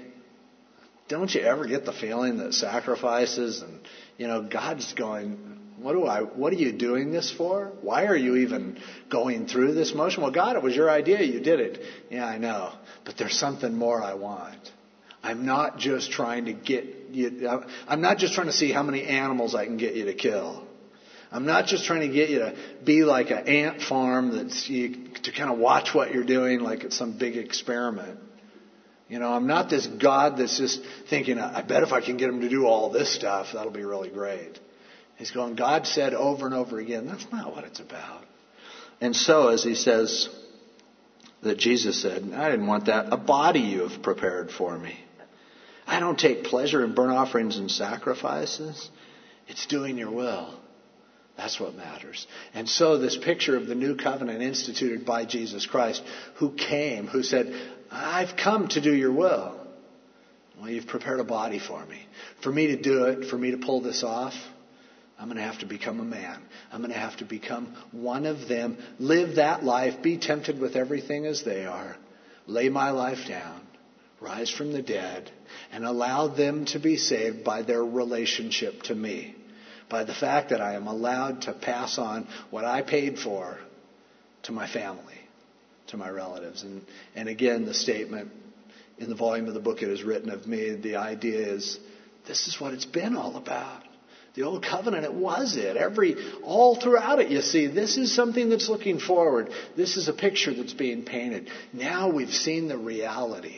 don't you ever get the feeling that sacrifices and, you know, God's going, what do I, what are you doing this for? Why are you even going through this motion? Well, God, it was your idea. You did it. Yeah, I know. But there's something more I want. I'm not just trying to get you, I'm not just trying to see how many animals I can get you to kill. I'm not just trying to get you to be like an ant farm that's you, to kind of watch what you're doing like it's some big experiment. You know, I'm not this God that's just thinking, I bet if I can get him to do all this stuff, that'll be really great. He's going, God said over and over again, that's not what it's about. And so, as he says, that Jesus said, I didn't want that. A body you have prepared for me. I don't take pleasure in burnt offerings and sacrifices. It's doing your will. That's what matters. And so this picture of the new covenant instituted by Jesus Christ, who came, who said, I've come to do your will. Well, you've prepared a body for me. For me to do it, for me to pull this off, I'm going to have to become a man. I'm going to have to become one of them. Live that life. Be tempted with everything as they are. Lay my life down. Rise from the dead. And allow them to be saved by their relationship to me. By the fact that I am allowed to pass on what I paid for to my family, to my relatives. And, and again, the statement in the volume of the book it is written of me, the idea is, this is what it's been all about. The old covenant, it was it. Every, all throughout it, you see, this is something that's looking forward. This is a picture that's being painted. Now we've seen the reality.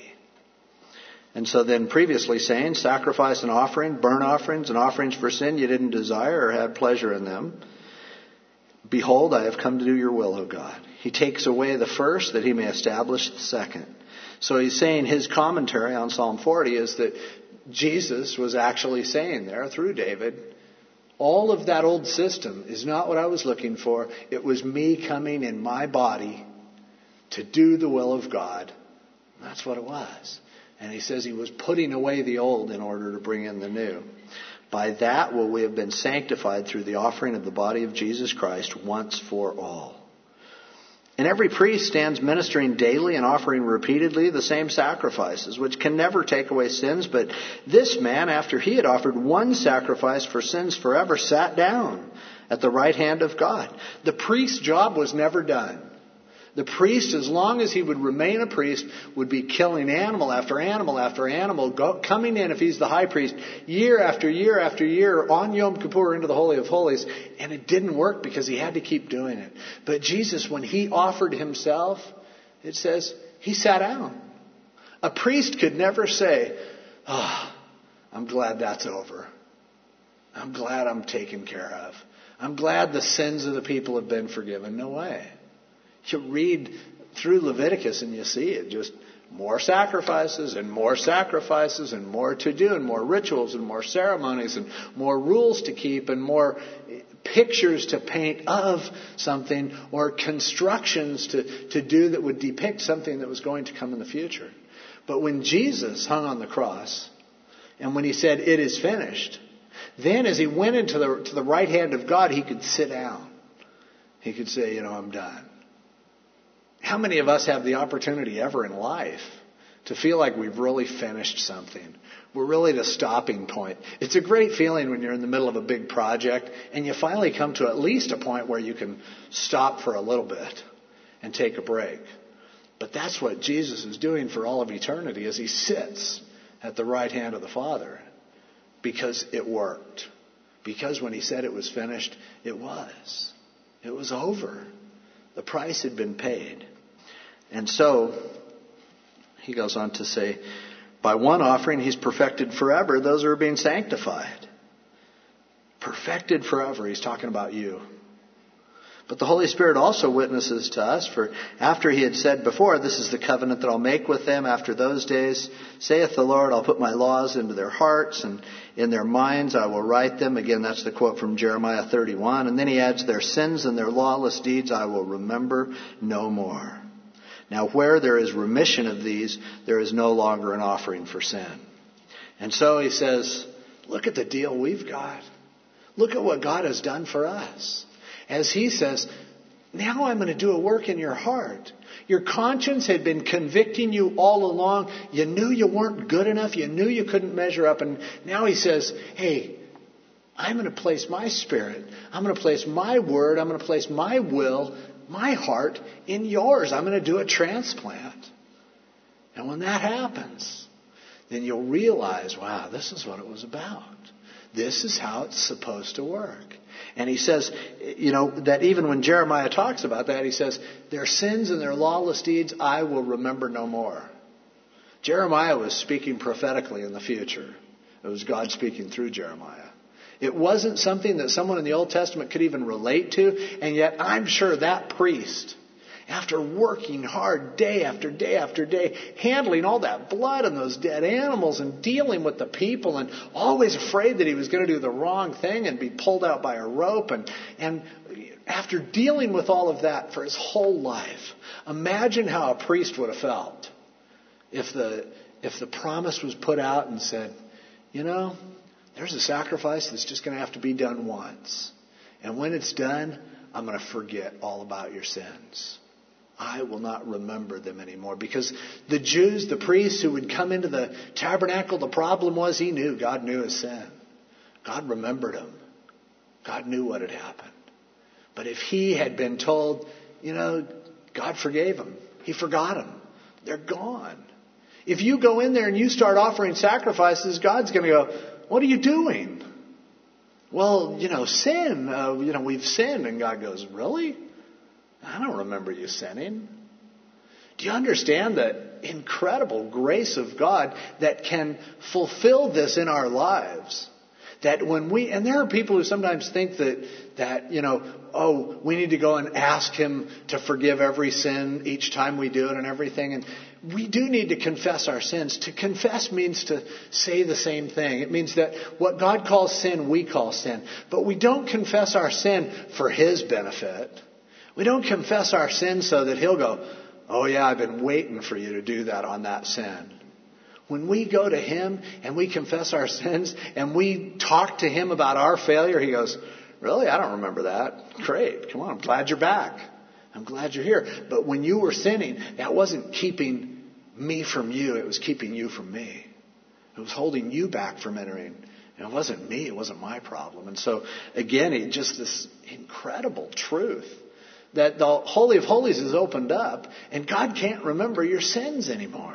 And so then previously saying, sacrifice and offering, burnt offerings and offerings for sin you didn't desire or had pleasure in them. Behold, I have come to do your will, O God. He takes away the first that he may establish the second. So he's saying his commentary on Psalm forty is that Jesus was actually saying there through David, all of that old system is not what I was looking for. It was me coming in my body to do the will of God. That's what it was. And he says he was putting away the old in order to bring in the new. By that will we have been sanctified through the offering of the body of Jesus Christ once for all. And every priest stands ministering daily and offering repeatedly the same sacrifices, which can never take away sins. But this man, after he had offered one sacrifice for sins forever, sat down at the right hand of God. The priest's job was never done. The priest, as long as he would remain a priest, would be killing animal after animal after animal, go, coming in, if he's the high priest, year after year after year on Yom Kippur into the Holy of Holies. And it didn't work because he had to keep doing it. But Jesus, when he offered himself, it says he sat down. A priest could never say, oh, I'm glad that's over. I'm glad I'm taken care of. I'm glad the sins of the people have been forgiven. No way. You read through Leviticus and you see it. Just more sacrifices and more sacrifices and more to do and more rituals and more ceremonies and more rules to keep and more pictures to paint of something or constructions to, to do that would depict something that was going to come in the future. But when Jesus hung on the cross and when he said, "It is finished," then as he went into the, to the right hand of God, he could sit down. He could say, you know, I'm done. How many of us have the opportunity ever in life to feel like we've really finished something? We're really at a stopping point. It's a great feeling when you're in the middle of a big project and you finally come to at least a point where you can stop for a little bit and take a break. But that's what Jesus is doing for all of eternity as he sits at the right hand of the Father. Because it worked. Because when he said it was finished, it was. It was over. The price had been paid. And so, he goes on to say, by one offering he's perfected forever those who are being sanctified. Perfected forever. He's talking about you. But the Holy Spirit also witnesses to us, for after he had said before, "This is the covenant that I'll make with them after those days, saith the Lord, I'll put my laws into their hearts, and in their minds I will write them." Again, that's the quote from Jeremiah thirty-one. And then he adds, "Their sins and their lawless deeds I will remember no more. Now where there is remission of these, there is no longer an offering for sin." And so he says, look at the deal we've got. Look at what God has done for us. As he says, now I'm going to do a work in your heart. Your conscience had been convicting you all along. You knew you weren't good enough. You knew you couldn't measure up. And now he says, hey, I'm going to place my spirit. I'm going to place my word. I'm going to place my will, my heart in yours. I'm going to do a transplant. And when that happens, then you'll realize, wow, this is what it was about. This is how it's supposed to work. And he says, you know, that even when Jeremiah talks about that, he says, their sins and their lawless deeds I will remember no more. Jeremiah was speaking prophetically in the future. It was God speaking through Jeremiah. It wasn't something that someone in the Old Testament could even relate to. And yet I'm sure that priest, after working hard day after day after day, handling all that blood and those dead animals and dealing with the people and always afraid that he was going to do the wrong thing and be pulled out by a rope. And, and after dealing with all of that for his whole life, imagine how a priest would have felt if the, if the promise was put out and said, you know, there's a sacrifice that's just going to have to be done once. And when it's done, I'm going to forget all about your sins. I will not remember them anymore. Because the Jews, the priests who would come into the tabernacle, the problem was he knew. God knew his sin. God remembered him. God knew what had happened. But if he had been told, you know, God forgave him. He forgot him. They're gone. If you go in there and you start offering sacrifices, God's going to go, what are you doing? Well, you know, sin. Uh, you know, we've sinned. And God goes, really? I don't remember you sinning. Do you understand the incredible grace of God that can fulfill this in our lives? That when we, and there are people who sometimes think that, that, you know, oh, we need to go and ask him to forgive every sin each time we do it and everything. And we do need to confess our sins. To confess means to say the same thing. It means that what God calls sin, we call sin. But we don't confess our sin for his benefit. We don't confess our sin so that he'll go, oh yeah, I've been waiting for you to do that on that sin. When we go to him and we confess our sins and we talk to him about our failure, he goes, really? I don't remember that. Great. Come on. I'm glad you're back. I'm glad you're here. But when you were sinning, that wasn't keeping me from you. It was keeping you from me. It was holding you back from entering. And it wasn't me. It wasn't my problem. And so, again, it just this incredible truth that the Holy of Holies is opened up and God can't remember your sins anymore.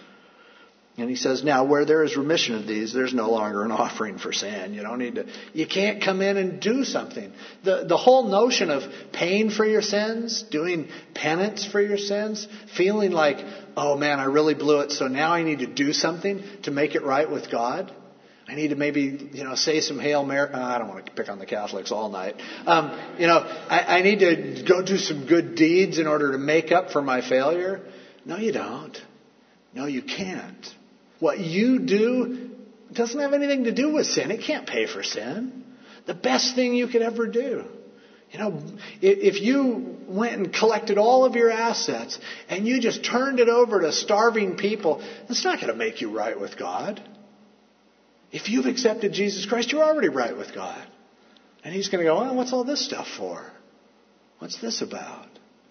And he says, now where there is remission of these, there's no longer an offering for sin. You don't need to, you can't come in and do something. The, the whole notion of paying for your sins, doing penance for your sins, feeling like, oh man, I really blew it, so now I need to do something to make it right with God. I need to maybe, you know, say some Hail Mary. Uh, I don't want to pick on the Catholics all night. Um, you know, I, I need to go do some good deeds in order to make up for my failure. No, you don't. No, you can't. What you do doesn't have anything to do with sin. It can't pay for sin. The best thing you could ever do. You know, if you went and collected all of your assets and you just turned it over to starving people, it's not going to make you right with God. If you've accepted Jesus Christ, you're already right with God. And He's going to go, oh, what's all this stuff for? What's this about?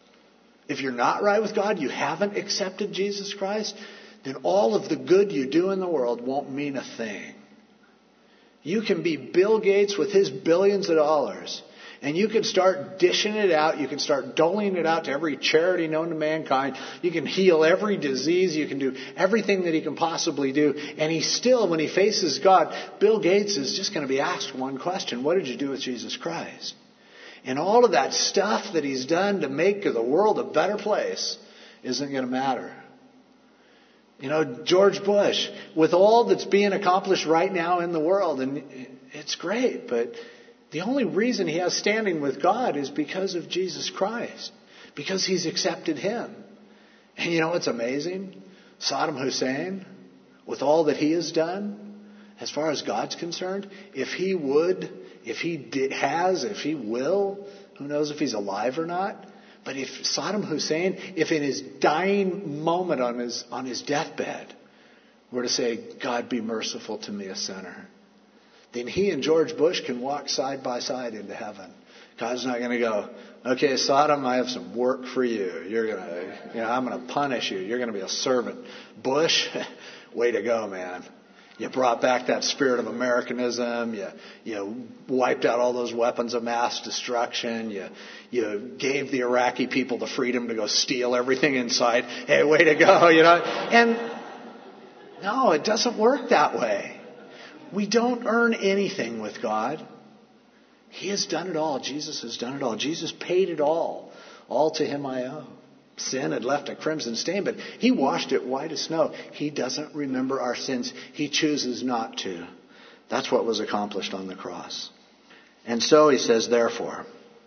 If you're not right with God, you haven't accepted Jesus Christ, then all of the good you do in the world won't mean a thing. You can be Bill Gates with his billions of dollars, and you can start dishing it out. You can start doling it out to every charity known to mankind. You can heal every disease. You can do everything that he can possibly do. And he still, when he faces God, Bill Gates is just going to be asked one question. What did you do with Jesus Christ? And all of that stuff that he's done to make the world a better place isn't going to matter. You know, George Bush, with all that's being accomplished right now in the world, and it's great, but the only reason he has standing with God is because of Jesus Christ, because he's accepted him. And you know what's amazing? Saddam Hussein, with all that he has done, as far as God's concerned, if he would, if he did, has, if he will, who knows if he's alive or not, but if Saddam Hussein, if in his dying moment on his on his deathbed, were to say, God be merciful to me, a sinner, then he and George Bush can walk side by side into heaven. God's not going to go, okay, Saddam, I have some work for you. You're going to, you know, I'm going to punish you. You're going to be a servant. Bush, way to go, man. You brought back that spirit of Americanism. You, you wiped out all those weapons of mass destruction. You, you gave the Iraqi people the freedom to go steal everything inside. Hey, way to go, you know. And no, it doesn't work that way. We don't earn anything with God. He has done it all. Jesus has done it all. Jesus paid it all. All to him I owe. Sin had left a crimson stain, but he washed it white as snow. He doesn't remember our sins. He chooses not to. That's what was accomplished on the cross. And so he says, therefore,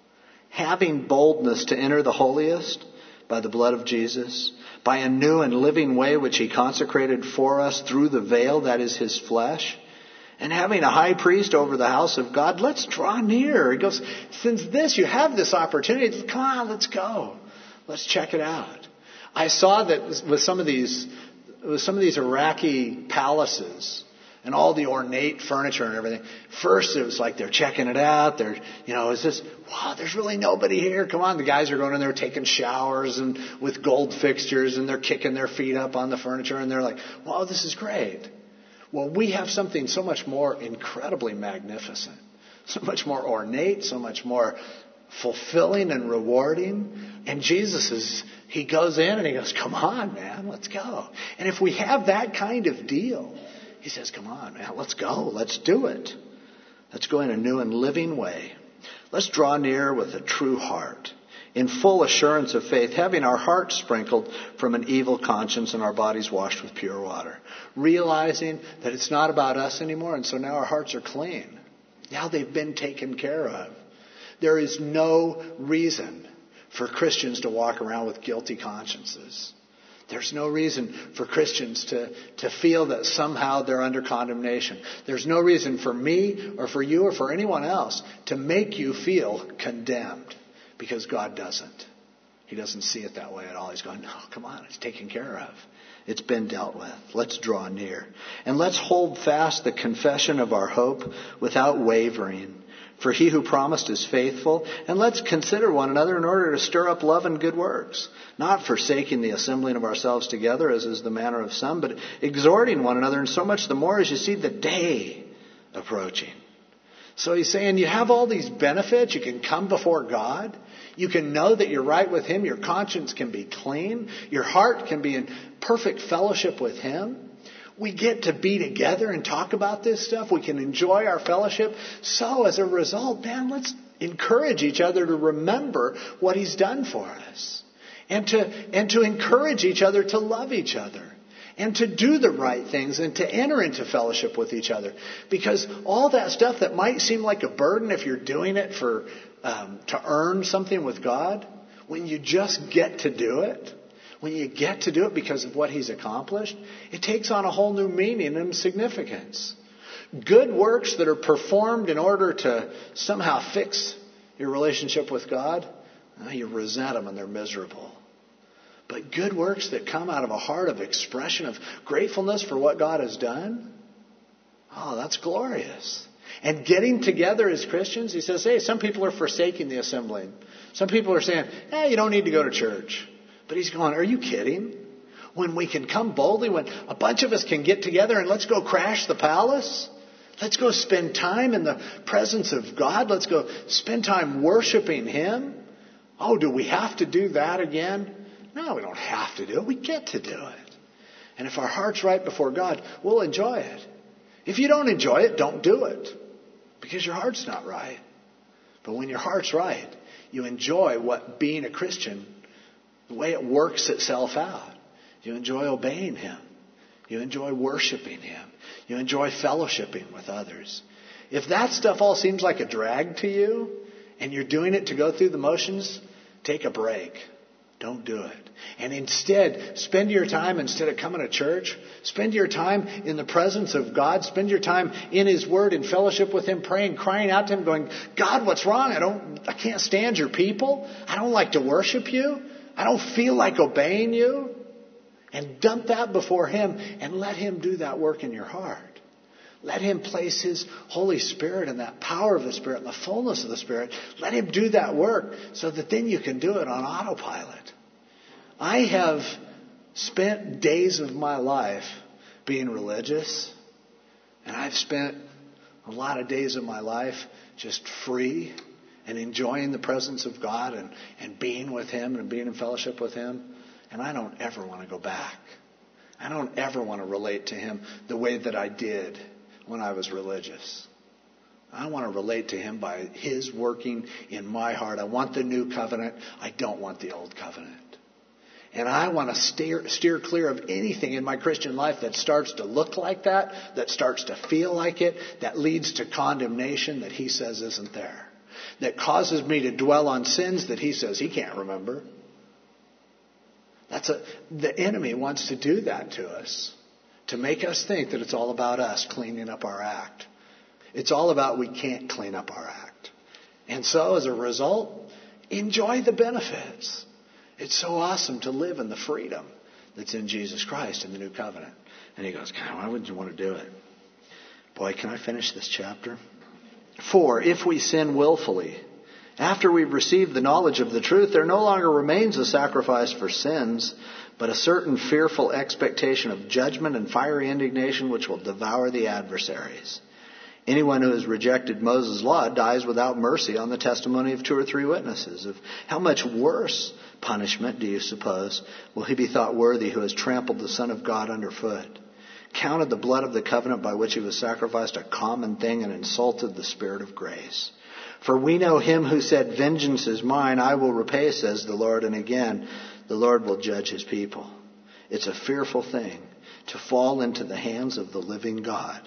having boldness to enter the holiest by the blood of Jesus, by a new and living way which he consecrated for us through the veil, that is his flesh, and having a high priest over the house of God, let's draw near. He goes, since this, you have this opportunity, come on, let's go. Let's check it out. I saw that with some of these, with some of these Iraqi palaces and all the ornate furniture and everything. First, it was like they're checking it out. They're, you know, is this? Wow, there's really nobody here. Come on, the guys are going in there taking showers and with gold fixtures, and they're kicking their feet up on the furniture, and they're like, wow, this is great. Well, we have something so much more incredibly magnificent, so much more ornate, so much more fulfilling and rewarding. And Jesus is, he goes in and he goes, come on, man, let's go. And if we have that kind of deal, he says, come on, man, let's go. Let's do it. Let's go in a new and living way. Let's draw near with a true heart, in full assurance of faith, having our hearts sprinkled from an evil conscience and our bodies washed with pure water. Realizing that it's not about us anymore, and so now our hearts are clean. Now they've been taken care of. There is no reason for Christians to walk around with guilty consciences. There's no reason for Christians to, to feel that somehow they're under condemnation. There's no reason for me or for you or for anyone else to make you feel condemned, because God doesn't. He doesn't see it that way at all. He's going, no, come on, it's taken care of. It's been dealt with. Let's draw near. And let's hold fast the confession of our hope without wavering. For he who promised is faithful. And let's consider one another in order to stir up love and good works, not forsaking the assembling of ourselves together, as is the manner of some, but exhorting one another, and so much the more as you see the day approaching. So he's saying you have all these benefits. You can come before God. You can know that you're right with him. Your conscience can be clean. Your heart can be in perfect fellowship with him. We get to be together and talk about this stuff. We can enjoy our fellowship. So as a result, man, let's encourage each other to remember what he's done for us. And to, and to encourage each other to love each other. and to do the right things and to enter into fellowship with each other. Because all that stuff that might seem like a burden if you're doing it for um, to earn something with God, when you just get to do it, when you get to do it because of what He's accomplished, it takes on a whole new meaning and significance. Good works that are performed in order to somehow fix your relationship with God, you resent them and they're miserable. But good works that come out of a heart of expression of gratefulness for what God has done, oh, that's glorious. And getting together as Christians, he says, hey, some people are forsaking the assembling. Some people are saying, hey, you don't need to go to church. But he's going, are you kidding? When we can come boldly, when a bunch of us can get together and let's go crash the palace. Let's go spend time in the presence of God. Let's go spend time worshiping Him. Oh, do we have to do that again? No, we don't have to do it. We get to do it. And if our heart's right before God, we'll enjoy it. If you don't enjoy it, don't do it. Because your heart's not right. But when your heart's right, you enjoy what being a Christian, the way it works itself out. You enjoy obeying Him. You enjoy worshiping Him. You enjoy fellowshipping with others. If that stuff all seems like a drag to you, and you're doing it to go through the motions, take a break. Don't do it. And instead, spend your time, instead of coming to church, spend your time in the presence of God. Spend your time in His Word, in fellowship with Him, praying, crying out to Him, going, God, what's wrong? I don't, I can't stand your people. I don't like to worship you. I don't feel like obeying you. And dump that before Him and let Him do that work in your heart. Let Him place His Holy Spirit and that power of the Spirit and the fullness of the Spirit. Let Him do that work so that then you can do it on autopilot. I have spent days of my life being religious, and I've spent a lot of days of my life just free and enjoying the presence of God and, and being with Him and being in fellowship with Him. And I don't ever want to go back. I don't ever want to relate to Him the way that I did when I was religious. I want to relate to Him by His working in my heart. I want the new covenant. I don't want the old covenant. And I want to steer, steer clear of anything in my Christian life that starts to look like that, that starts to feel like it, that leads to condemnation that He says isn't there, that causes me to dwell on sins that He says He can't remember. That's a, the enemy wants to do that to us, to make us think that it's all about us cleaning up our act. It's all about we can't clean up our act. And so as a result, enjoy the benefits. It's so awesome to live in the freedom that's in Jesus Christ in the new covenant. And he goes, God, why wouldn't you want to do it? Boy, can I finish this chapter? For if we sin willfully, after we've received the knowledge of the truth, there no longer remains a sacrifice for sins, but a certain fearful expectation of judgment and fiery indignation which will devour the adversaries. Anyone who has rejected Moses' law dies without mercy on the testimony of two or three witnesses. Of how much worse punishment, do you suppose, will he be thought worthy who has trampled the Son of God underfoot, counted the blood of the covenant by which he was sacrificed a common thing, and insulted the Spirit of grace? For we know him who said, vengeance is mine, I will repay, says the Lord. And again, the Lord will judge his people. It's a fearful thing to fall into the hands of the living God.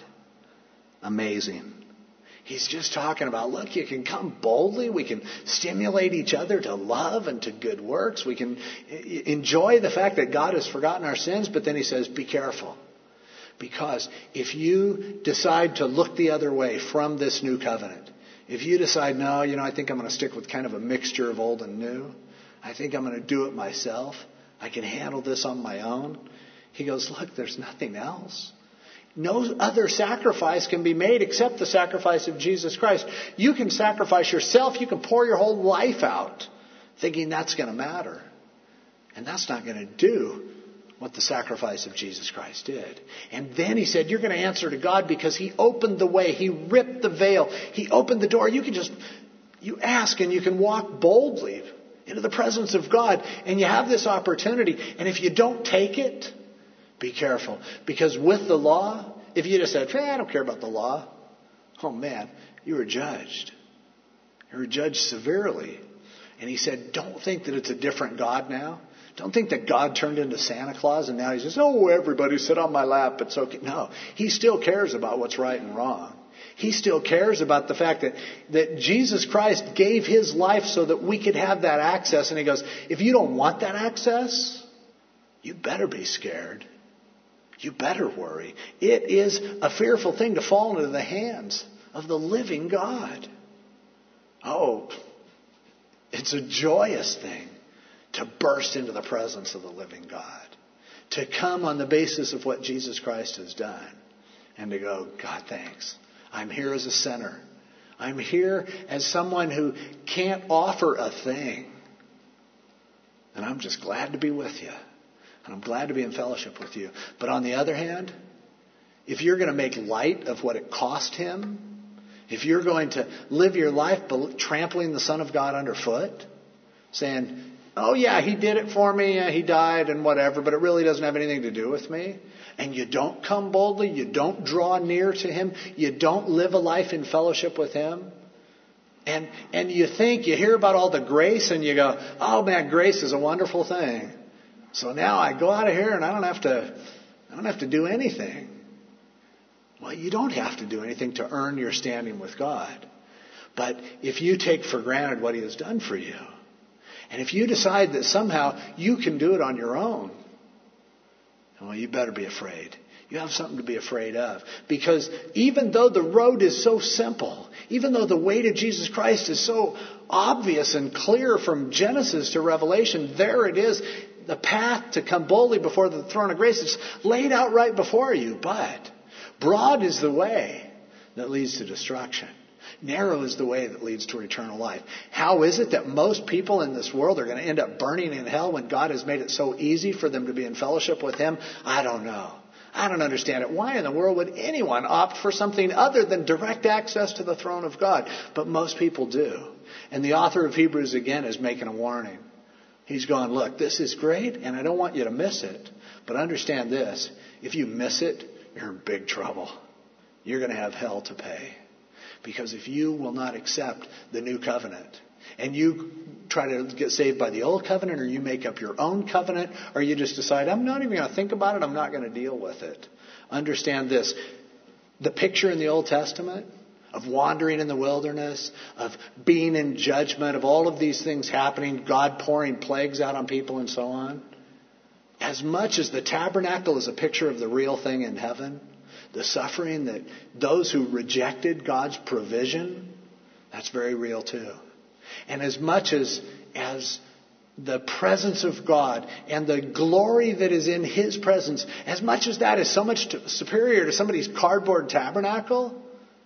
Amazing. He's just talking about, look, you can come boldly. We can stimulate each other to love and to good works. We can enjoy the fact that God has forgotten our sins. But then he says, be careful. Because if you decide to look the other way from this new covenant, if you decide, no, you know, I think I'm going to stick with kind of a mixture of old and new. I think I'm going to do it myself. I can handle this on my own. He goes, look, there's nothing else. No other sacrifice can be made except the sacrifice of Jesus Christ. You can sacrifice yourself. You can pour your whole life out thinking that's going to matter. And that's not going to do what the sacrifice of Jesus Christ did. And then he said, you're going to answer to God because he opened the way. He ripped the veil. He opened the door. You can just, you ask and you can walk boldly into the presence of God. And you have this opportunity. And if you don't take it, be careful. Because with the law, if you just said, hey, I don't care about the law. Oh man, you were judged. You were judged severely. And he said, don't think that it's a different God now. Don't think that God turned into Santa Claus and now he says, oh, everybody sit on my lap. It's okay. No, he still cares about what's right and wrong. He still cares about the fact that, that Jesus Christ gave his life so that we could have that access. And he goes, if you don't want that access, you better be scared. You better worry. It is a fearful thing to fall into the hands of the living God. Oh, it's a joyous thing to burst into the presence of the living God. To come on the basis of what Jesus Christ has done. And to go, God, thanks. I'm here as a sinner. I'm here as someone who can't offer a thing. And I'm just glad to be with you. And I'm glad to be in fellowship with you. But on the other hand, if you're going to make light of what it cost him, if you're going to live your life trampling the Son of God underfoot, saying, oh yeah, he did it for me, yeah, he died and whatever, but it really doesn't have anything to do with me. And you don't come boldly, you don't draw near to him, you don't live a life in fellowship with him. And and you think, you hear about all the grace and you go, oh man, grace is a wonderful thing. So now I go out of here and I don't have to I don't have to do anything. Well, you don't have to do anything to earn your standing with God. But if you take for granted what he has done for you, and if you decide that somehow you can do it on your own, well, you better be afraid. You have something to be afraid of. Because even though the road is so simple, even though the way to Jesus Christ is so obvious and clear from Genesis to Revelation, there it is, the path to come boldly before the throne of grace is laid out right before you. But broad is the way that leads to destruction. Narrow is the way that leads to eternal life. How is it that most people in this world are going to end up burning in hell when God has made it so easy for them to be in fellowship with him? I don't know. I don't understand it. Why in the world would anyone opt for something other than direct access to the throne of God? But most people do. And the author of Hebrews again is making a warning. He's going, look, this is great and I don't want you to miss it. But understand this. If you miss it, you're in big trouble. You're going to have hell to pay. Because if you will not accept the new covenant and you try to get saved by the old covenant, or you make up your own covenant, or you just decide, I'm not even going to think about it, I'm not going to deal with it. Understand this. The picture in the Old Testament of wandering in the wilderness, of being in judgment, of all of these things happening, God pouring plagues out on people and so on. As much as the tabernacle is a picture of the real thing in heaven, the suffering that those who rejected God's provision, that's very real too. And as much as, as the presence of God and the glory that is in his presence, as much as that is so much to, superior to somebody's cardboard tabernacle,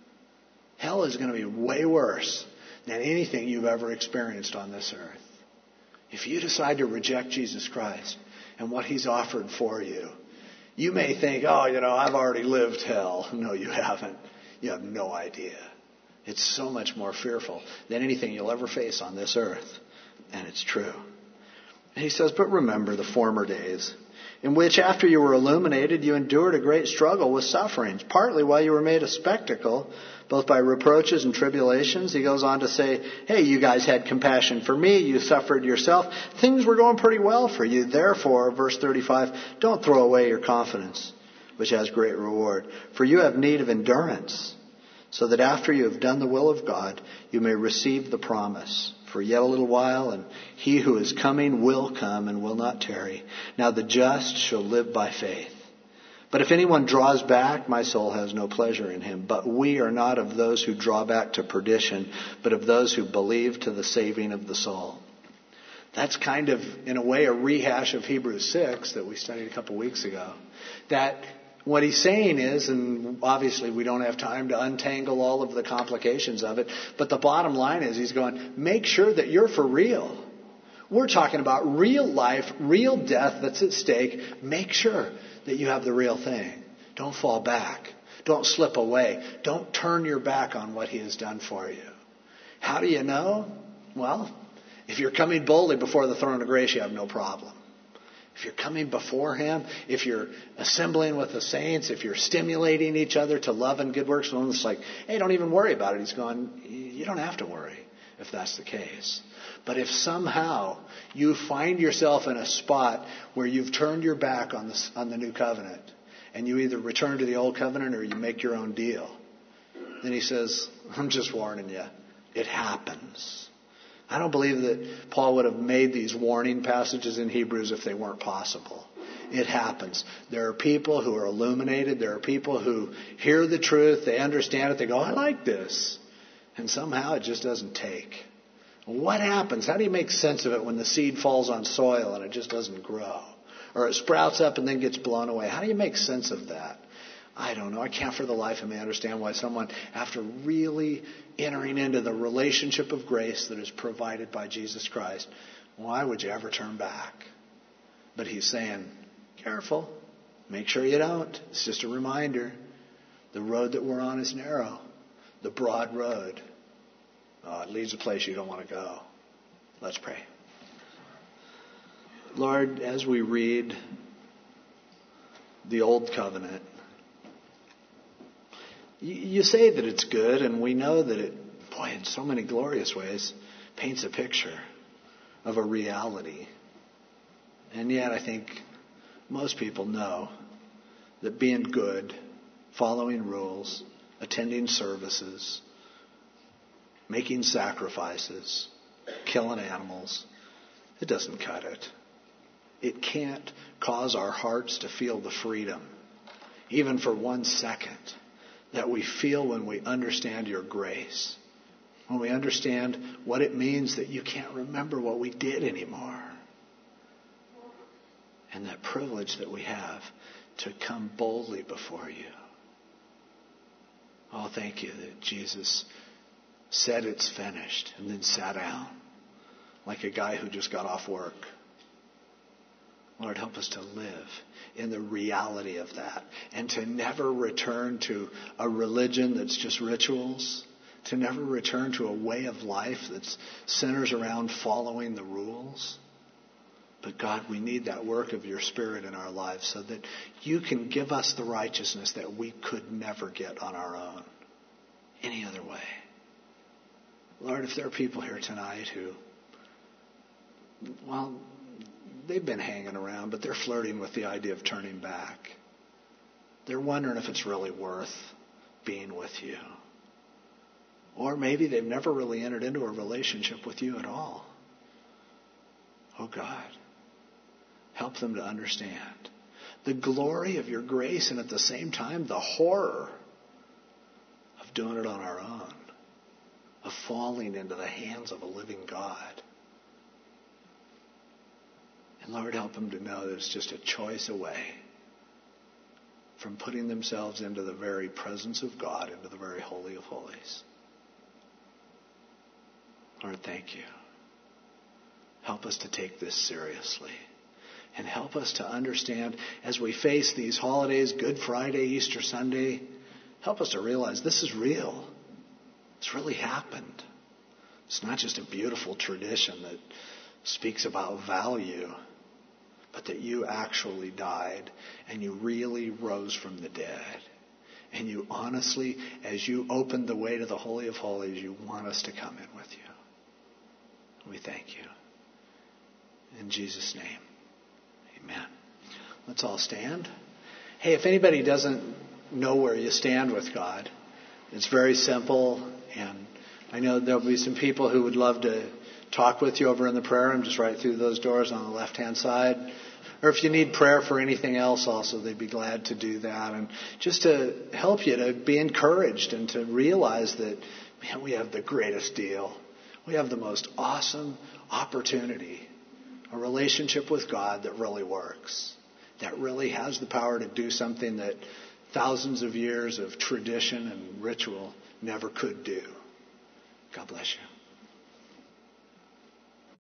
hell is going to be way worse than anything you've ever experienced on this earth. If you decide to reject Jesus Christ and what he's offered for you, you may think, oh, you know, I've already lived hell. No, you haven't. You have no idea. It's so much more fearful than anything you'll ever face on this earth. And it's true. And he says, but remember the former days, in which after you were illuminated, you endured a great struggle with sufferings, partly while you were made a spectacle, both by reproaches and tribulations. He goes on to say, hey, you guys had compassion for me. You suffered yourself. Things were going pretty well for you. Therefore, verse thirty-five, don't throw away your confidence, which has great reward. For you have need of endurance, so that after you have done the will of God, you may receive the promise. For yet a little while, and he who is coming will come and will not tarry. Now the just shall live by faith. But if anyone draws back, my soul has no pleasure in him. But we are not of those who draw back to perdition, but of those who believe to the saving of the soul. That's kind of, in a way, a rehash of Hebrews six that we studied a couple weeks ago. That what he's saying is, and obviously we don't have time to untangle all of the complications of it, but the bottom line is he's going, make sure that you're for real. We're talking about real life, real death that's at stake. Make sure that you have the real thing. Don't fall back. Don't slip away. Don't turn your back on what he has done for you. How do you know? Well, if you're coming boldly before the throne of grace, you have no problem. If you're coming before him, if you're assembling with the saints, if you're stimulating each other to love and good works, well, it's like, hey, don't even worry about it. He's going, you don't have to worry. if that's the case. But if somehow you find yourself in a spot where you've turned your back on the, on the new covenant, and you either return to the old covenant or you make your own deal, then he says, I'm just warning you, it happens. I don't believe that Paul would have made these warning passages in Hebrews if they weren't possible. It happens. There are people who are illuminated. There are people who hear the truth. They understand it. They go, I like this. And somehow it just doesn't take. What happens? How do you make sense of it when the seed falls on soil and it just doesn't grow? Or it sprouts up and then gets blown away? How do you make sense of that? I don't know. I can't for the life of me understand why someone, after really entering into the relationship of grace that is provided by Jesus Christ, why would you ever turn back? But he's saying, careful. Make sure you don't. It's just a reminder. The road that we're on is narrow. The broad road. Oh, it leads a place you don't want to go. Let's pray. Lord, as we read the Old Covenant, you say that it's good, and we know that it, boy, in so many glorious ways, paints a picture of a reality. And yet I think most people know that being good, following rules, attending services, making sacrifices, killing animals, it doesn't cut it. It can't cause our hearts to feel the freedom, even for one second, that we feel when we understand your grace. When we understand what it means that you can't remember what we did anymore. And that privilege that we have to come boldly before you. Oh, thank you that Jesus said it's finished and then sat down like a guy who just got off work. Lord, help us to live in the reality of that and to never return to a religion that's just rituals, to never return to a way of life that centers around following the rules. But God, we need that work of your Spirit in our lives so that you can give us the righteousness that we could never get on our own any other way. Lord, if there are people here tonight who, well, they've been hanging around, but they're flirting with the idea of turning back. They're wondering if it's really worth being with you. Or maybe they've never really entered into a relationship with you at all. Oh God, help them to understand the glory of your grace and at the same time the horror of doing it on our own, of falling into the hands of a living God. And Lord, help them to know that it's just a choice away from putting themselves into the very presence of God, into the very Holy of Holies. Lord, thank you. Help us to take this seriously. And help us to understand as we face these holidays, Good Friday, Easter Sunday, help us to realize this is real. It's really happened. It's not just a beautiful tradition that speaks about value, but that you actually died and you really rose from the dead. And you honestly, as you opened the way to the Holy of Holies, you want us to come in with you. We thank you. In Jesus' name, amen. Let's all stand. Hey, if anybody doesn't know where you stand with God, it's very simple. And I know there'll be some people who would love to talk with you over in the prayer room, just right through those doors on the left-hand side. Or if you need prayer for anything else also, they'd be glad to do that. And just to help you to be encouraged and to realize that, man, we have the greatest deal. We have the most awesome opportunity. A relationship with God that really works. That really has the power to do something that thousands of years of tradition and ritual never could do. God bless you.